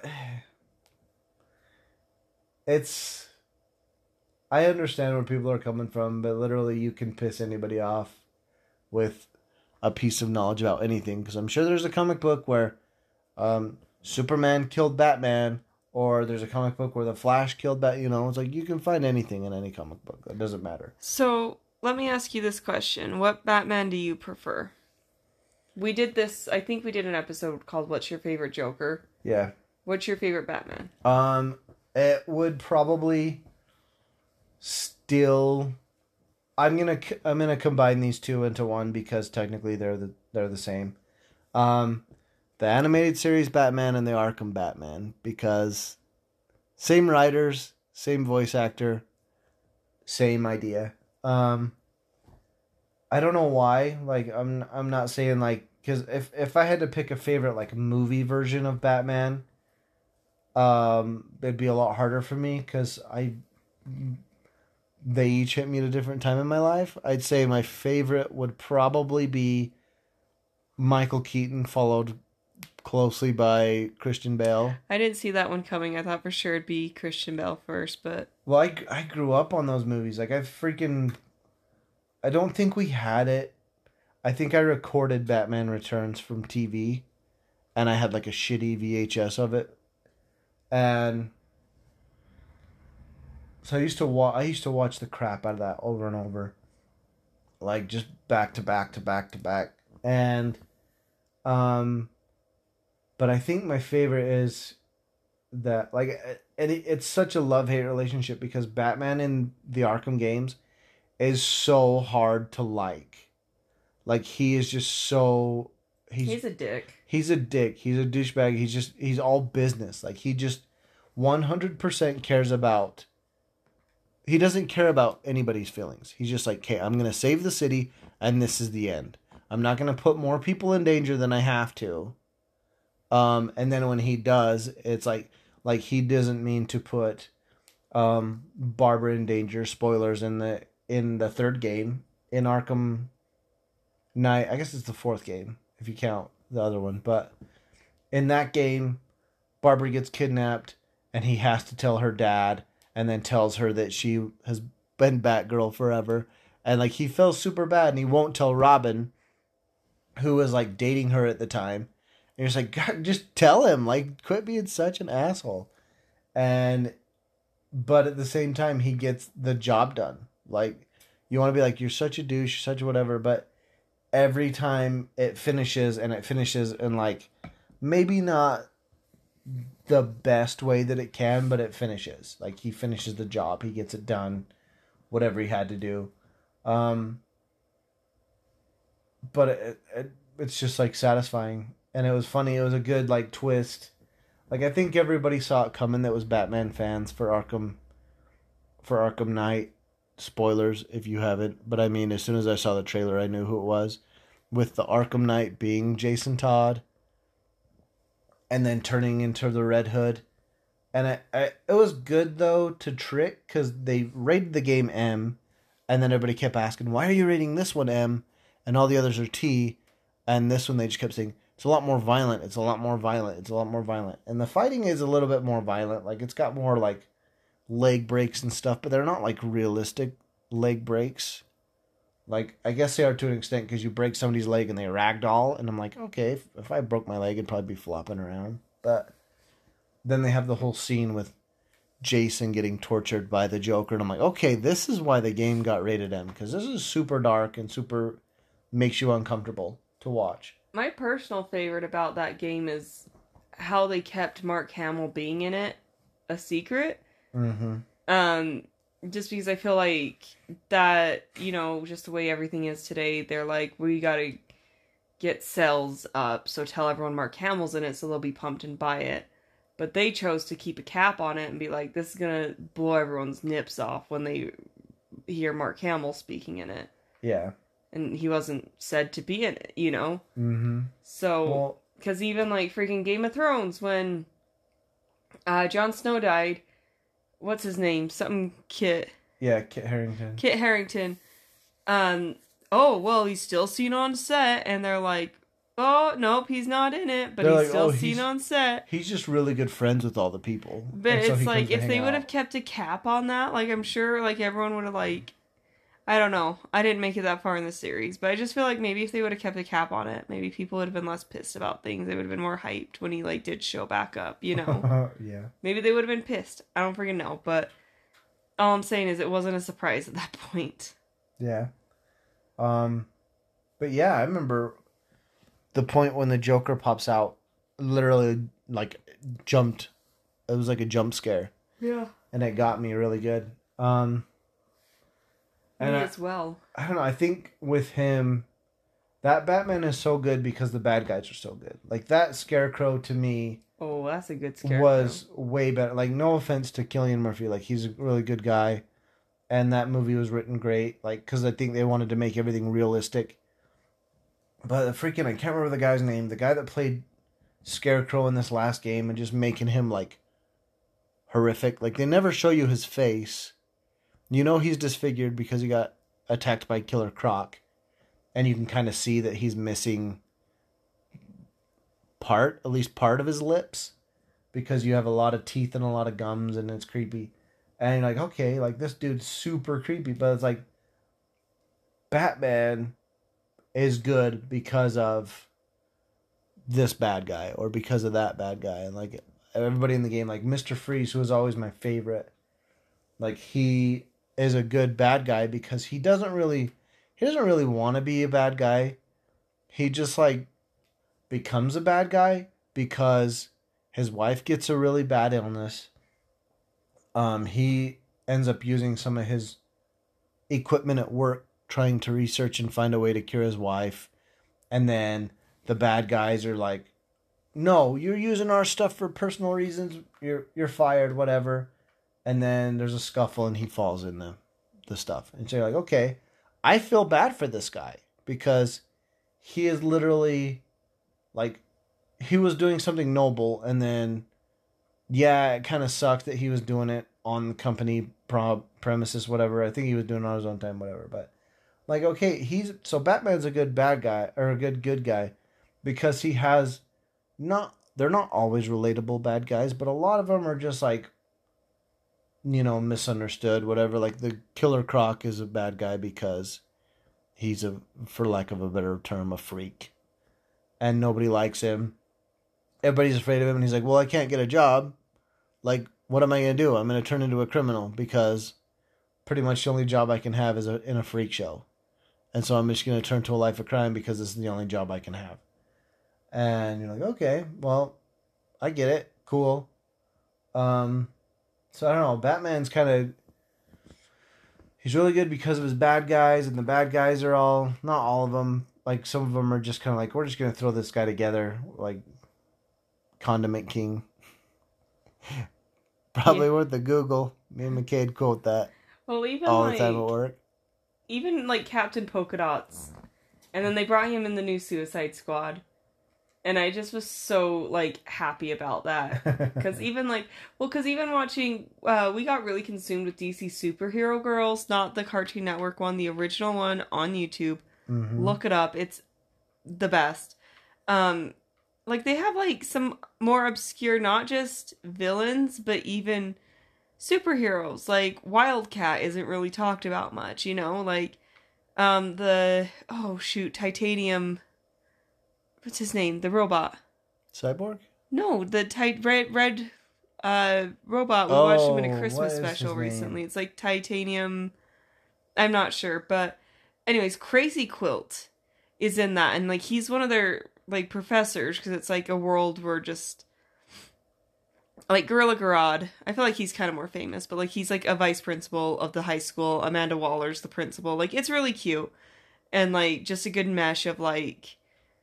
I understand where people are coming from, but literally you can piss anybody off with a piece of knowledge about anything, because I'm sure there's a comic book where Superman killed Batman, or there's a comic book where the Flash killed Batman, it's like you can find anything in any comic book. It doesn't matter. So... let me ask you this question. What Batman do you prefer? We did this, I think we did an episode called What's Your Favorite Joker? Yeah. What's your favorite Batman? It would probably still... I'm gonna combine these two into one because technically they're the same. The animated series Batman and the Arkham Batman, because same writers, same voice actor, same idea. I don't know why. Like, I'm not saying like, because if I had to pick a favorite like movie version of Batman, it'd be a lot harder for me because they each hit me at a different time in my life. I'd say my favorite would probably be Michael Keaton, followed closely by Christian Bale. I didn't see that one coming. I thought for sure it'd be Christian Bale first, but... Well, I grew up on those movies. Like, I don't think we had it. I think I recorded Batman Returns from TV, and I had like a shitty VHS of it. And so I used to watch the crap out of that over and over. Like, just back to back to back to back. And but I think my favorite is that, like, it's such a love-hate relationship because Batman in the Arkham games is so hard to like. Like, he is just so... He's a dick. He's a dick. He's a douchebag. He's all business. Like, he just 100% cares about... He doesn't care about anybody's feelings. He's just like, okay, I'm going to save the city, and this is the end. I'm not going to put more people in danger than I have to. And then when he does, it's like he doesn't mean to put Barbara in danger. Spoilers in the third game in Arkham Knight. I guess it's the fourth game if you count the other one. But in that game, Barbara gets kidnapped, and he has to tell her dad, and then tells her that she has been Batgirl forever. And like, he feels super bad, and he won't tell Robin, who was like dating her at the time. And you're just like, God, just tell him. Like, quit being such an asshole. But at the same time, he gets the job done. Like, you want to be like, you're such a douche, you're such a whatever, but every time it finishes in like, maybe not the best way that it can, but it finishes. Like, he finishes the job, he gets it done, whatever he had to do. But it's just like satisfying, and it was funny. It was a good like twist. Like, I think everybody saw it coming that was Batman fans for Arkham Knight. Spoilers if you haven't, but I mean, as soon as I saw the trailer, I knew who it was, with the Arkham Knight being Jason Todd, and then turning into the Red Hood. And it was good though to trick, because they rated the game M, and then everybody kept asking, why are you rating this one M and all the others are T, and this one they just kept saying, it's a lot more violent, it's a lot more violent, it's a lot more violent. And the fighting is a little bit more violent. Like, it's got more like leg breaks and stuff, but they're not like realistic leg breaks. Like, I guess they are to an extent, because you break somebody's leg and they ragdoll, and I'm like, okay, if I broke my leg, it'd probably be flopping around. But then they have the whole scene with Jason getting tortured by the Joker, and I'm like, okay, this is why the game got rated M, because this is super dark and super makes you uncomfortable to watch. My personal favorite about that game is how they kept Mark Hamill being in it a secret. Mm-hmm. Just because I feel like that, you know, just the way everything is today, they're like, we gotta get sales up, so tell everyone Mark Hamill's in it so they'll be pumped and buy it. But they chose to keep a cap on it and be like, this is gonna blow everyone's nips off when they hear Mark Hamill speaking in it. Yeah. And he wasn't said to be in it, you know? Mm-hmm. So, because even like freaking Game of Thrones, when Jon Snow died, what's his name? Something Kit. Yeah, Kit Harington. Kit Harington. Oh, well, he's still seen on set, and they're like, oh, nope, he's not in it, but they're he's like, still seen on set. He's just really good friends with all the people. But it's so like, if they would have kept a cap on that, like, I'm sure, like, everyone would have, like, I don't know. I didn't make it that far in the series, but I just feel like maybe if they would have kept a cap on it, maybe people would have been less pissed about things. They would have been more hyped when he, like, did show back up, you know? Yeah. Maybe they would have been pissed. I don't freaking know, but all I'm saying is it wasn't a surprise at that point. Yeah. But yeah, I remember the point when the Joker pops out, literally, like, jumped. It was like a jump scare. Yeah. And it got me really good. And as well. I don't know. I think with him, that Batman is so good because the bad guys are so good. Like, that Scarecrow to me. Oh, that's a good Scarecrow. Was way better. Like, no offense to Cillian Murphy. Like, he's a really good guy. And that movie was written great. Like, because I think they wanted to make everything realistic. But I can't remember the guy's name. The guy that played Scarecrow in this last game and just making him, like, horrific. Like, they never show you his face. You know he's disfigured because he got attacked by Killer Croc. And you can kind of see that he's missing at least part of his lips. Because you have a lot of teeth and a lot of gums and it's creepy. And you're like, okay, like, this dude's super creepy. But it's like, Batman is good because of this bad guy. Or because of that bad guy. And, like, everybody in the game, like, Mr. Freeze, who was always my favorite. Like, he is a good bad guy because he doesn't really want to be a bad guy. He just, like, becomes a bad guy because his wife gets a really bad illness. He ends up using some of his equipment at work trying to research and find a way to cure his wife. And then the bad guys are like, no, you're using our stuff for personal reasons. You're fired, whatever. And then there's a scuffle and he falls in the stuff. And so you're like, okay, I feel bad for this guy because he is literally, like, he was doing something noble. And then, yeah, it kind of sucked that he was doing it on the company premises, whatever. I think he was doing it on his own time, whatever. But, like, okay, so Batman's a good bad guy, or a good guy, because he has they're not always relatable bad guys, but a lot of them are just, like, you know, misunderstood, whatever. Like, the Killer Croc is a bad guy because he's for lack of a better term, a freak. And nobody likes him. Everybody's afraid of him, and he's like, well, I can't get a job. Like, what am I going to do? I'm going to turn into a criminal because pretty much the only job I can have is in a freak show. And so I'm just going to turn to a life of crime because this is the only job I can have. And you're like, okay, well, I get it. Cool. So I don't know. Batman's kind of... He's really good because of his bad guys, and the bad guys are all... Not all of them. Like, some of them are just kind of like, we're just going to throw this guy together. Like, Condiment King. Probably worth the Google. Me and McCade quote that. Well, even all the time at work. Even like Captain Polka Dots, and then they brought him in the new Suicide Squad, and I just was so like happy about that because even watching, we got really consumed with DC Superhero Girls, not the Cartoon Network one, the original one on YouTube. Mm-hmm. Look it up; it's the best. Like they have like some more obscure, not just villains, but even superheroes. Like Wildcat isn't really talked about much, you know, like Titanium, what's his name, the robot, Cyborg? No, the red robot. We watched him in a Christmas special recently. It's like Titanium, I'm not sure, but anyways, Crazy Quilt is in that, and like he's one of their like professors, because it's like a world where just like Gorilla Grodd, I feel like he's kind of more famous, but like he's like a vice principal of the high school. Amanda Waller's the principal. Like it's really cute, and like just a good mesh of like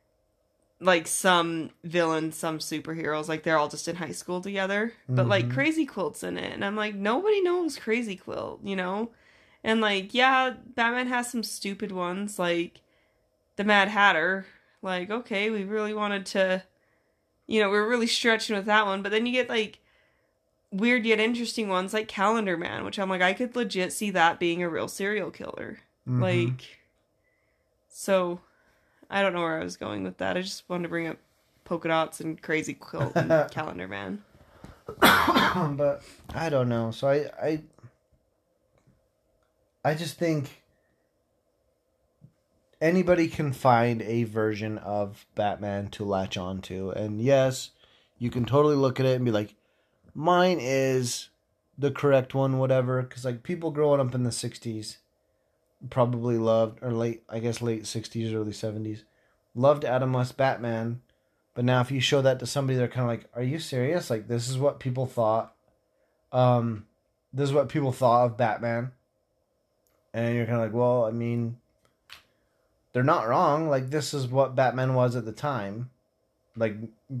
some villains, some superheroes. Like they're all just in high school together. Mm-hmm. But like Crazy Quilt's in it, and I'm like, nobody knows Crazy Quilt, you know? And like, yeah, Batman has some stupid ones, like the Mad Hatter. Like, okay, we really wanted to, you know, we're really stretching with that one, but then you get like weird yet interesting ones like Calendar Man, which I'm like, I could legit see that being a real serial killer. Mm-hmm. Like, so I don't know where I was going with that. I just wanted to bring up Polka Dots and Crazy Quilt and Calendar Man. But I don't know. So I just think anybody can find a version of Batman to latch on to. And yes, you can totally look at it and be like, mine is the correct one, whatever. Because like people growing up in the 60s probably loved, or late 60s, early 70s, loved Adam West Batman. But now if you show that to somebody, they're kind of like, are you serious? Like, this is what people thought. This is what people thought of Batman. And you're kind of like, well, I mean, they're not wrong. Like, this is what Batman was at the time. Like,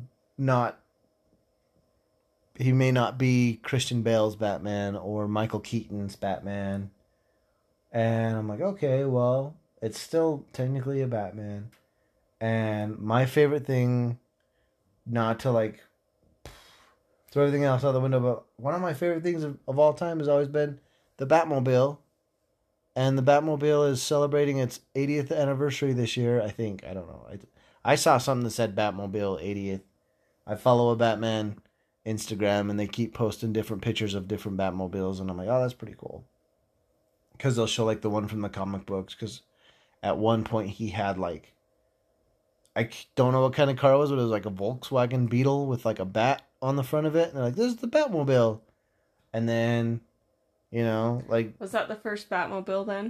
he may not be Christian Bale's Batman or Michael Keaton's Batman. And I'm like, okay, well, it's still technically a Batman. And my favorite thing, not to like throw everything else out the window, but one of my favorite things of all time has always been the Batmobile. And the Batmobile is celebrating its 80th anniversary this year, I think. I don't know. I saw something that said Batmobile 80th. I follow a Batman Instagram, and they keep posting different pictures of different Batmobiles, and I'm like, oh, that's pretty cool. Because they'll show, like, the one from the comic books, because at one point he had, like, I don't know what kind of car it was, but it was like a Volkswagen Beetle with, like, a bat on the front of it. And they're like, this is the Batmobile. And then... You know, like... Was that the first Batmobile then?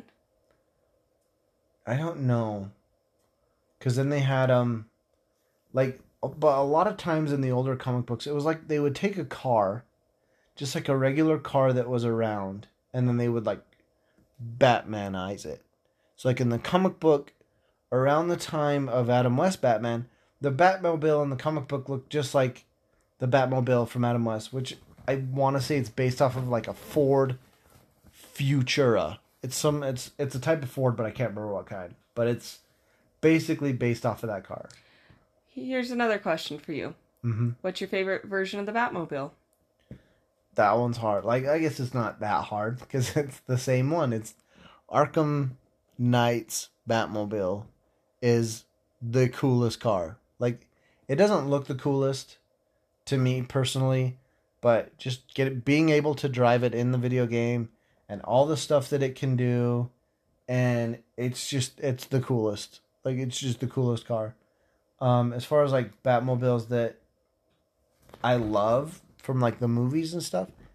I don't know. Because then they had, but a lot of times in the older comic books, it was like they would take a car, just like a regular car that was around, and then they would, like, Batmanize it. So, like, in the comic book, around the time of Adam West Batman, the Batmobile in the comic book looked just like the Batmobile from Adam West, which I want to say it's based off of, like, a Ford Futura. It's a type of Ford, but I can't remember what kind. But it's basically based off of that car. Here's another question for you. Mm-hmm. What's your favorite version of the Batmobile? That one's hard. Like, I guess it's not that hard because it's the same one. It's Arkham Knight's Batmobile is the coolest car. Like, it doesn't look the coolest to me personally, but just being able to drive it in the video game and all the stuff that it can do, and it's the coolest. Like, it's just the coolest car. As far as, like, Batmobiles that I love from, like, the movies and stuff,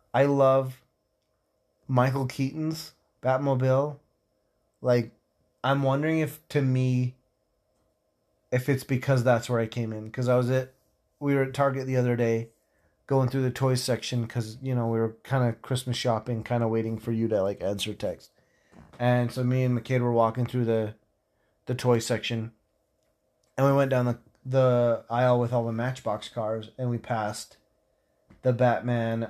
I love Michael Keaton's Batmobile. Like, I'm wondering if, to me, if it's because that's where I came in. Because we were at Target the other day, going through the toys section, because, we were kind of Christmas shopping, kind of waiting for you to, like, answer text. And so me and the kid were walking through the toy section, and we went down the aisle with all the Matchbox cars, and we passed the Batman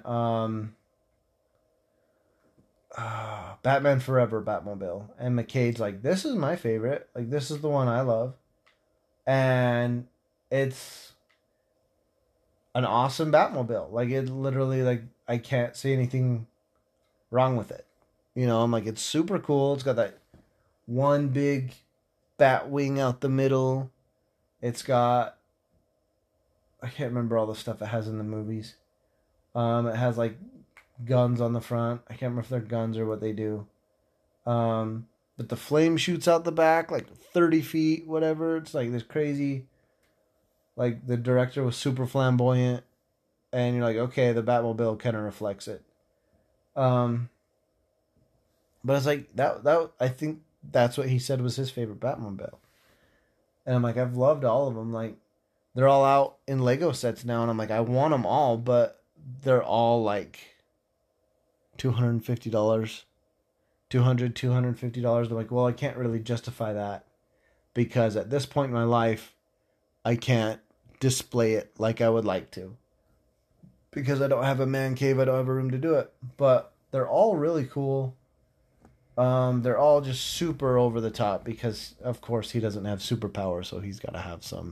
Batman Forever Batmobile, and McCade's like, this is my favorite, like, this is the one I love, and it's an awesome Batmobile. Like, it literally, like, I can't see anything wrong with it. I'm like, it's super cool. It's got that one big bat wing out the middle. It's got, I can't remember all the stuff it has in the movies. It has, like, guns on the front. I can't remember if they're guns or what they do. But the flame shoots out the back, like 30 feet, whatever. It's like this crazy, like, the director was super flamboyant, and you're like, okay, the Batmobile kind of reflects it. But it's like, that I think that's what he said was his favorite Batmobile. And I'm like, I've loved all of them. Like, they're all out in Lego sets now, and I'm like, I want them all, but they're all like $250, $250. I'm like, well, I can't really justify that, because at this point in my life, I can't display it like I would like to, because I don't have a man cave. I don't have a room to do it. But they're all really cool. They're all just super over the top, because of course he doesn't have superpowers, so he's got to have some,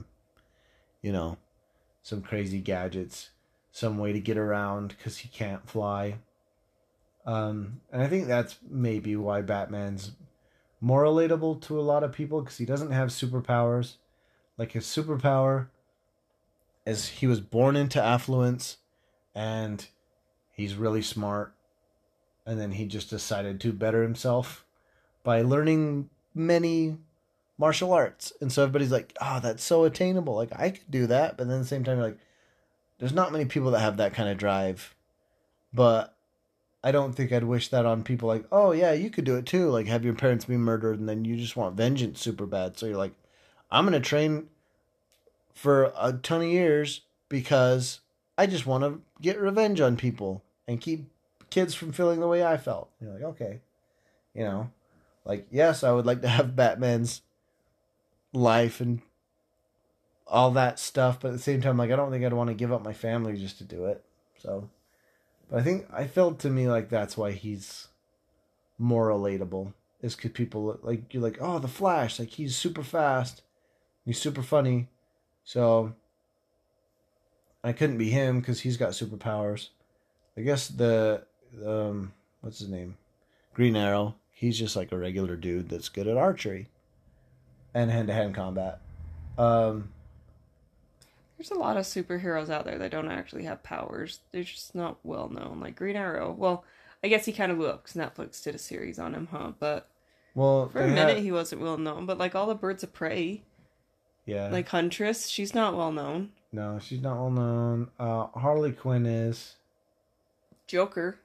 some crazy gadgets, some way to get around, because he can't fly. And I think that's maybe why Batman's more relatable to a lot of people, because he doesn't have superpowers. Like, his superpower is he was born into affluence, and he's really smart, and then he just decided to better himself by learning many martial arts. And so everybody's like, oh, that's so attainable. Like, I could do that. But then at the same time, you're like, there's not many people that have that kind of drive. But I don't think I'd wish that on people, like, oh, yeah, you could do it too. Like, have your parents be murdered, and then you just want vengeance super bad. So you're like, I'm going to train for a ton of years because I just want to get revenge on people and keep kids from feeling the way I felt. You're like, okay. Like, yes, I would like to have Batman's life and all that stuff, but at the same time, like, I don't think I'd want to give up my family just to do it. So, but I felt to me like that's why he's more relatable, is because people, like, you're like, oh, the Flash, like, he's super fast, he's super funny, so I couldn't be him because he's got superpowers. I guess what's his name? Green Arrow. He's just like a regular dude that's good at archery and hand-to-hand combat. There's a lot of superheroes out there that don't actually have powers. They're just not well known. Like Green Arrow. Well, I guess he kind of looks. Netflix did a series on him, huh? But for a minute he wasn't well known. But like all the Birds of Prey. Yeah. Like Huntress, she's not well known. No, she's not well known. Harley Quinn is. Joker.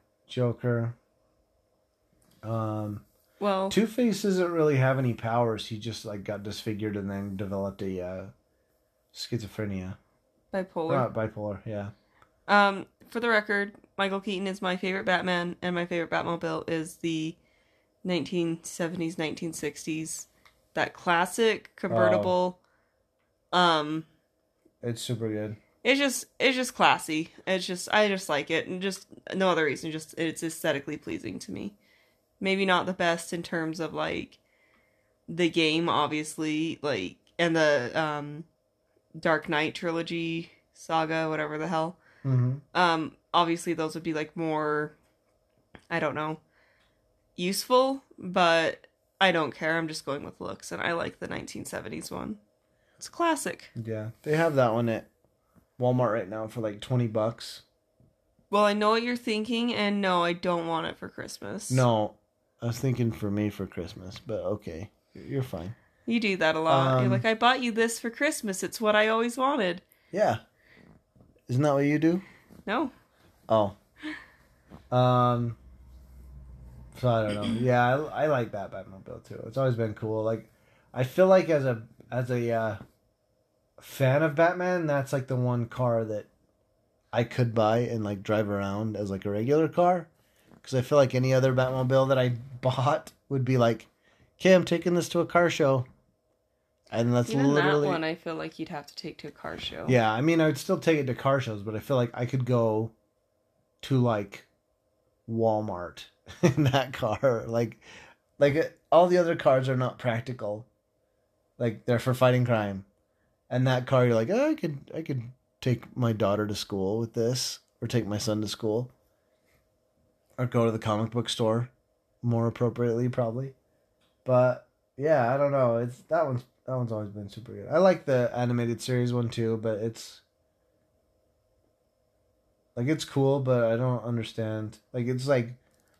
Well, Two-Face doesn't really have any powers. He just like got disfigured and then developed a schizophrenia. Bipolar, yeah. For the record, Michael Keaton is my favorite Batman, and my favorite Batmobile is the 1970s, 1960s, that classic convertible. It's super good. It's just classy. I just like it, and just no other reason. Just it's aesthetically pleasing to me. Maybe not the best in terms of like the game, obviously, like, and the Dark Knight trilogy saga, whatever the hell. Mm-hmm. Obviously those would be like more, I don't know, useful, but I don't care. I'm just going with looks, and I like the 1970s one. It's a classic. Yeah, they have that one at Walmart right now for like $20. Well, I know what you're thinking, and no, I don't want it for Christmas. No, I was thinking for me for Christmas, but okay, you're fine. You do that a lot. You're like, I bought you this for Christmas. It's what I always wanted. Yeah. Isn't that what you do? No. Oh. So I don't know. Yeah, I like that Batmobile too. It's always been cool. Like, I feel like as a fan of Batman, that's like the one car that I could buy and like drive around as like a regular car. Because I feel like any other Batmobile that I bought would be like, okay, I'm taking this to a car show. And that's even literally that one. I feel like you'd have to take to a car show. Yeah, I mean, I would still take it to car shows, but I feel like I could go to like Walmart in that car. Like all the other cars are not practical. Like, they're for fighting crime. And that car, you're like, oh, I could take my daughter to school with this, or take my son to school, or go to the comic book store, more appropriately probably. But yeah, I don't know. It's that one's always been super good. I like the animated series one too, but it's cool, but I don't understand. Like, it's like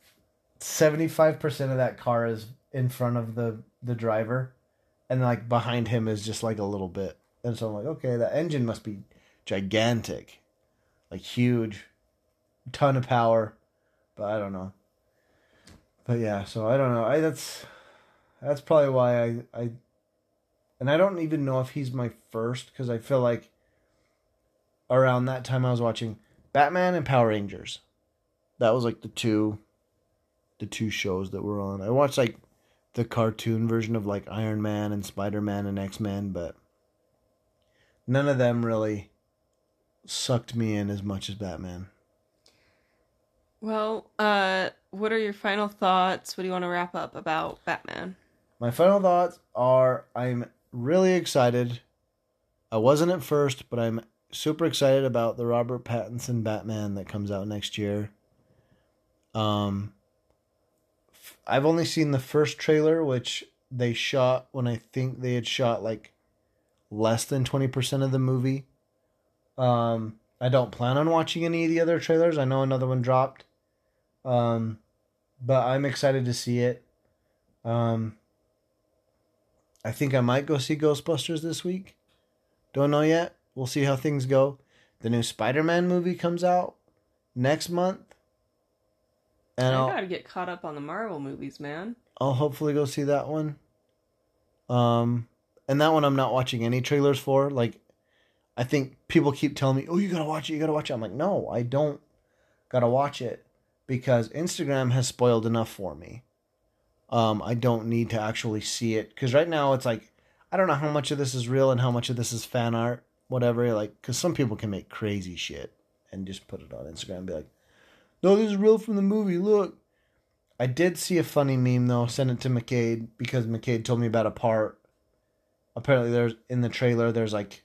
75% of that car is in front of the driver, and like behind him is just like a little bit. And so I'm like, okay, the engine must be gigantic, like huge, ton of power, but I don't know. But yeah, so I don't know. That's probably why I and I don't even know if he's my first, because I feel like around that time I was watching Batman and Power Rangers. That was like the two shows that were on. I watched like the cartoon version of like Iron Man and Spider-Man and X-Men, but none of them really sucked me in as much as Batman. Well, what are your final thoughts? What do you want to wrap up about Batman? My final thoughts are, I'm really excited. I wasn't at first, but I'm super excited about the Robert Pattinson Batman that comes out next year. I've only seen the first trailer, which they shot when I think they had shot like less than 20% of the movie. I don't plan on watching any of the other trailers. I know another one dropped. But I'm excited to see it. I think I might go see Ghostbusters this week. Don't know yet. We'll see how things go. The new Spider-Man movie comes out next month. And I gotta get caught up on the Marvel movies, man. I'll hopefully go see that one. And that one I'm not watching any trailers for. Like, I think people keep telling me, oh, you gotta watch it, you gotta watch it. I'm like, no, I don't gotta watch it, because Instagram has spoiled enough for me. I don't need to actually see it, because right now it's like, I don't know how much of this is real and how much of this is fan art, whatever. Like, because some people can make crazy shit and just put it on Instagram and be like, no, this is real from the movie, look. I did see a funny meme, though, sent it to McCade, because McCade told me about a part. Apparently there's, in the trailer, there's like,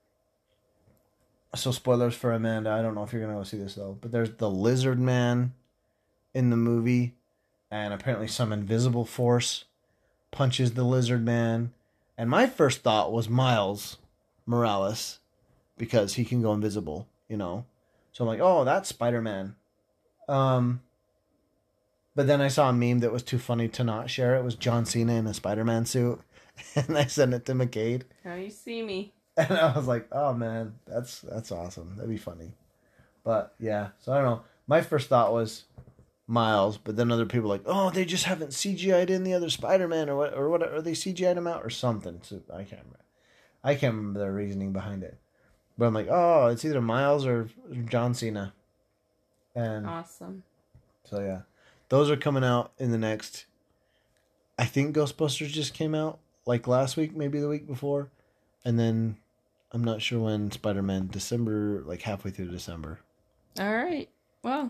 so spoilers for Amanda, I don't know if you're gonna go see this though, but there's the Lizard Man in the movie, and apparently some invisible force punches the Lizard Man, and my first thought was Miles Morales, because he can go invisible, you know. So I'm like, oh, that's Spider-Man. But then I saw a meme that was too funny to not share. It was John Cena in a Spider-Man suit, and I sent it to McCade. Now you see me. And I was like, oh man, that's awesome. That'd be funny. But yeah, so I don't know. My first thought was Miles, but then other people were like, oh, they just haven't CGI'd in the other Spider-Man, or what, or they CGI'd him out or something. So I can't remember their reasoning behind it. But I'm like, oh, it's either Miles or John Cena. And awesome. So yeah, those are coming out in the next. I think Ghostbusters just came out like last week, maybe the week before, and then I'm not sure when Spider-Man, December, like halfway through December. All right. Well,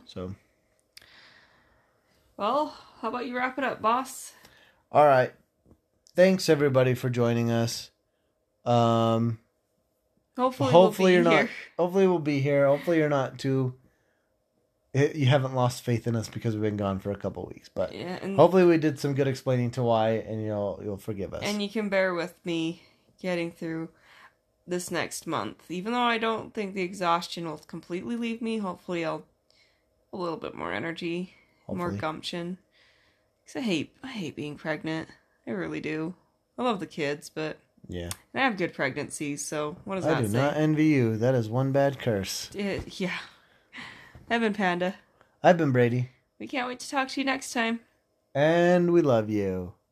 how about you wrap it up, boss? All right. Thanks everybody for joining us. Hopefully you're not. Hopefully we'll be here. Hopefully you're not too. You haven't lost faith in us because we've been gone for a couple weeks, but yeah, hopefully we did some good explaining to why, and you'll forgive us. And you can bear with me getting through this next month, even though I don't think the exhaustion will completely leave me. Hopefully, I'll a little bit more energy, more gumption. Because I hate being pregnant. I really do. I love the kids, but yeah, and I have good pregnancies. So what does that say? I do not envy you. That is one bad curse. Yeah. Evan Panda. I've been Brady. We can't wait to talk to you next time. And we love you.